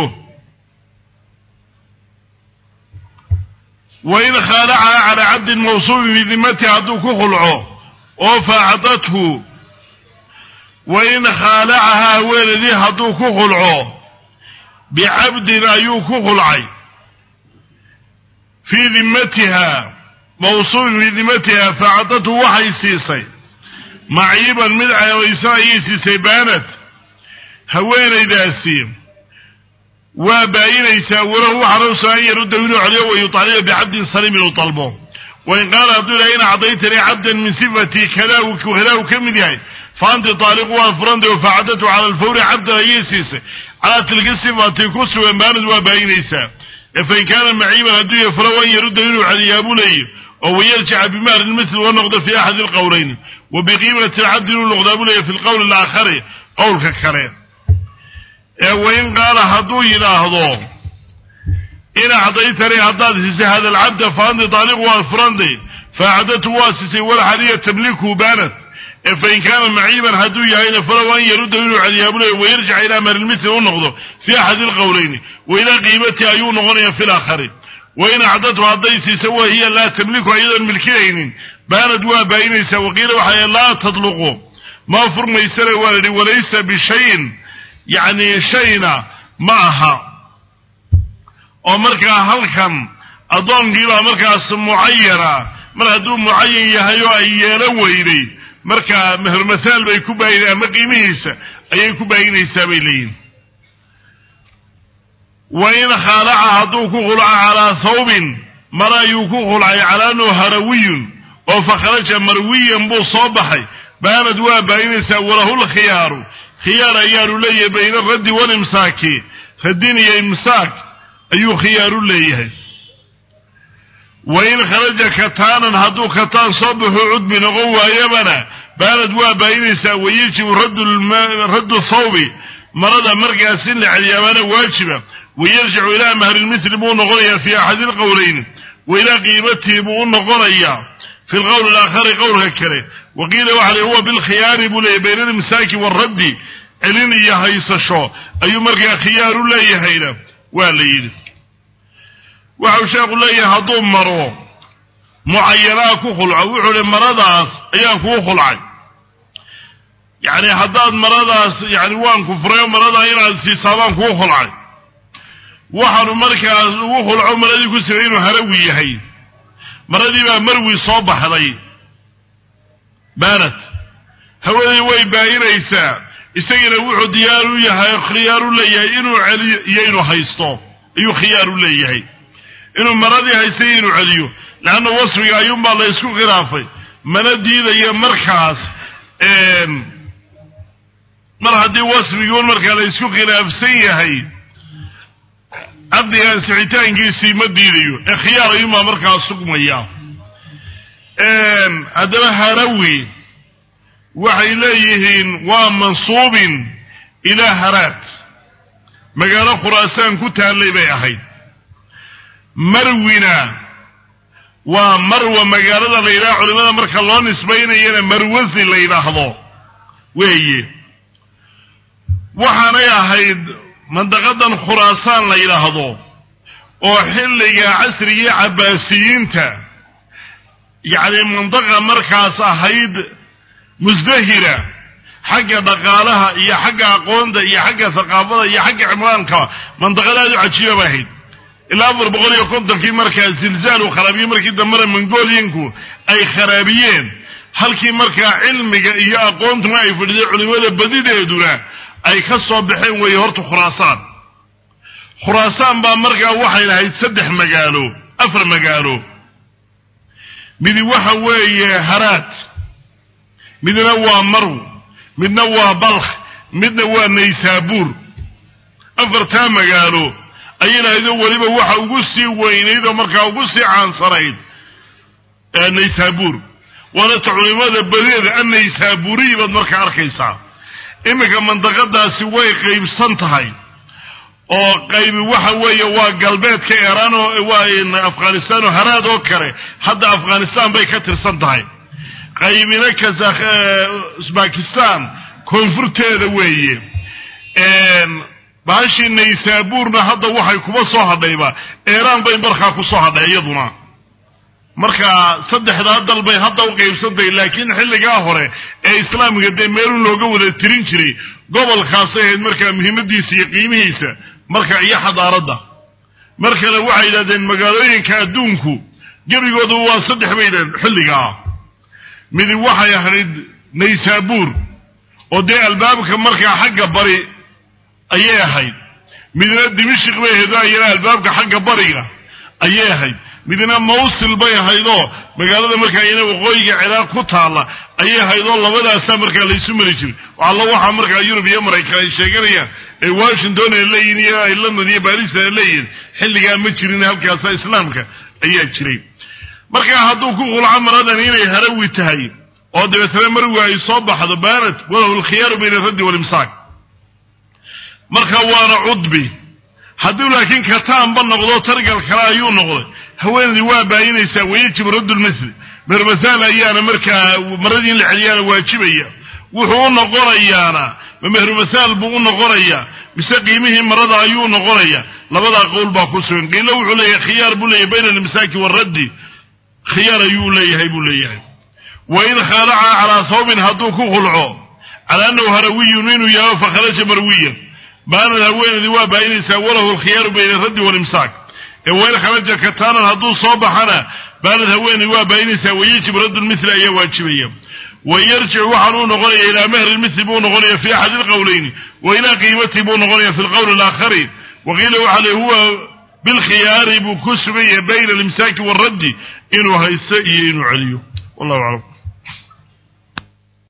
wain khaalacaha calaa cabdin mawsuufin fii dimatiha hadduu ku khulco oo faacdathu wain khaalacaha haweenadii hadduu ku khulco bicabdin ayuu ku khulcay fii dimatiha mawsuufin fii dimatiha faacdathu waxay siisay maciiban mid ceebaysa ayay siisay baanad haweenaydaasi waa baayinaysaa walahu waxanuusa an yarudda inuu celiyo wayuطaliba bicabdin saliim inuu dalbo wain qaala hadduu ilahay in acdaytanii cabdan min sifatii kadaahu kadaahu ka mid yahay fa anti taaliqu waa furantay wafaacadatu cala alfawri cabdan ayay siisay calaa tilka sifati ku sugan baanad waa baayinaysaa fain kaana maciiban hadduu yahay falow an yarudda inuu celiyaa buu leeyahy oo wayarjica bimahri lmithl wa noqdo fi axadi alqowleyn wa biqiimati alcabdi inuu noqdaa buu leeyahy fi lqowli alaakhari qowlka kale ee wain qaala hadduu yidhaahdo in acdaytanii haddaad siisay hada alcabda fa anti taaliqu waad furantay faacdatu waa siisay walxaliya tamliku baanad ee fain kaana maciiban hadduu yahayna falow an yarudda inuu celiyaa buu leeyahy wayarjica ilaa mahri lmithl u noqdo fi axadi alqowleyni wa ilaa qiimati ayuu noqonaya fi laakhari wain acdatu hadday siisa wahiya laa tamliku ayadoon milkinaynin baanad waa baayinaysaa waqiila waxay laa tadluqu ma furmaysana waa la yihi walaysa bishayin yacni shayna ma aha oo markaa halkan addoonkiibaa markaas mucayana mar hadduu mucayan yahay oo ay yeelan weyday markaa meher masaal bay ku baayina ama qiimihiisa ayay ku baayinaysaa bay leeyihin wain khaalaca hadduu ku khulca calaa thawbin mara ayuu ku khulcay calaa annahu harawiyun oo fakharaja marwiyan buu soo baxay baanad waa baayinaysaa walahu lkhiyaaru khiyaar ayaanu leeyahay bayna raddi walimsaaki raddin iyo imsaak ayuu khiyaaru leeyahay wain kharaja kataanan hadduu kataan soo baxuu cudbi noqon waayabana baanad waa baayinaysaa wayajibu raddu thawbi marada markaas in la celiyaabana waajiba wayarjicu ilaa mahri lmithl buu noqonayaa fi axadi alqowleyn wa ilaa qiimatihi buu u noqonayaa fi lqowl alaakhari qowlka kale waqiila waxa le huwa bilkhiyaari buu leeyahy bayna alimsaaki waaraddi celin iyo haysasho ayuu markaa khiyaaru leeyahayna waa la yidhi waxau sheekhu leeyahay hadduu maro mucayanaa ku khulco wuxuu hi maradaas ayaan kuu khulcay yacni haddaad maradaas yani waan ku furayo maradaa inaad siisaa baan kuu khulcay waxaanu markaas ugu khulco maradii ku siray inuu harawi yahay maradii baa marwi soo baxday baanad hawadii way baayinaysaa isagina wuxuu diyaar u yahay khiyaaru leeyahay inuu celiyo iyo inuu haysto ayuu khiyaaru leeyahay inuu maradii haysta iyo inuu celiyo leanna wasfiga ayuunbaa la isku khilaafay mana diidayo markaas mar haddii wasfiguun markaa la isku khilaafsan yahay cabdigan sixitaankiisii ma diidayo ee khiyaar ayuunbaa markaa sugmaya haddaba harawi waxay leeyihiin waa mansuubin ilaa haraat magaalo khuraasaan ku taallay bay ahayd marwina waa marwa magaalada la yidhaha culimada marka loo nisbaynayana marwasi la yidhaahdo weeye waxaanay ahayd mandaqadan khuraasaan la yidhaahdo oo xilliga casrigii cabbaasiyiinta yacni mandaqa markaas ahayd musdahira xagga dhaqaalaha iyo xagga aqoonta iyo xagga thaqaafada iyo xagga cimraanka mandaqada aad u cajiiba bay ahayd ilaa afar boqol iyo kontonkii markaa zilzaal uu kharaabiyey markii dambena mongoliyanku ay kharaabiyeen halkii markaa cilmiga iyo aqoontuna ay fadhiday culimada badideeduna ay ka soo baxeen weeye horta khuraasaan khuraasaan baa markaa waxay lahayd saddex magaalo afar magaalo midi waxa weeye haraat midna waa marw midna waa balkh midna waa naysaabuur afartaa magaalo ayay lahayd oo weliba waxa ugu sii weynayd oo markaa ugu sii caansanayd naysaabuur waana ta culimada badeeda annaysaabuuriyi baad markaa arkaysaa iminka mandaqadaasi way qaybsan tahay oo qaybi waxa weeye waa galbeedka Iran oo waa in Afghanistan oo haraad oo kale hadda Afghanistan bay ka tirsan tahay qaybina Kazakh Uzbekistan koonfurteeda weeye een baashi Naysaaburna hadda waxay kuba soo hadhayba Iran bay markaa ku soo hadhay iyaduna marka saddexda dal bay hadda u qaybsantay laakiin xilliga hore ee islaamiga de meel looga wada tirin jiray gobolkaas ee markaa muhiimadiisa iyo qiimihiisa marka iyo xadaarada markana waxay yiraahdeen magaalooyinka adduunku gabigoodu waa saddex baydan xilliga mid waxay ahayd Naysabur oo de albaabka markaa xagga bari ayay ahayd midna Dimashq bay ahayd albaabka xagga bariga ayay ahayd midna Mosul bay ahaydoo magaalada markaa ina waqooyiga Ciraaq ku taala ayay ahaydoo labadaas markaa la isu mari jiray waxa waxa markaa Yurub iyo Mareykan ay sheeganayaan ee Washington ay leeyihiin iyo ay London iyo Paris ay leeyihiin xilliga ma jirin halkaas islaamka ayaa jiray marka hadduu ku qulca maradan inay harawi tahay oo dibadda marwa ay soo baxdo baanad wala khiyar bayna rad wal imsaak marka waana udbi haddii laakiin ka taanba noqdo targal kala ayuu noqday haweenadi waa baayinaysa wayjib radul misl marmasal ayaana marka maradii la xiliyana waajibaya wuxuu noqonayaana marmasal buu noqonaya mise qiimihi marada ayuu noqonaya labada qowl baa ku soo qeelo wuxuu leeyahay khiyar buu leeyahay bayna al-imsaaki war-raddi khiyar ayuu leeyahay buu leeyahay wa in khala'a ala thawbin haduu ku khulco ala annahu harawiyun inuu yahay fa kharaja marwiyan بان الهوين ذي باينيسا وله الخيار بين الرد والامساك وين خرج كتانا هدو صوبحنا بان الهوين ذي باينيسا ويجب رد المثل اي واجبيه ويرجع وحنون غني الى مهر المثل بون غني في احد القولين والى قيمته بون غني في القول الاخر وقيل عليه هو بالخيار بكسبيه بين الامساك والرد انه هيسئين عليه والله اعلم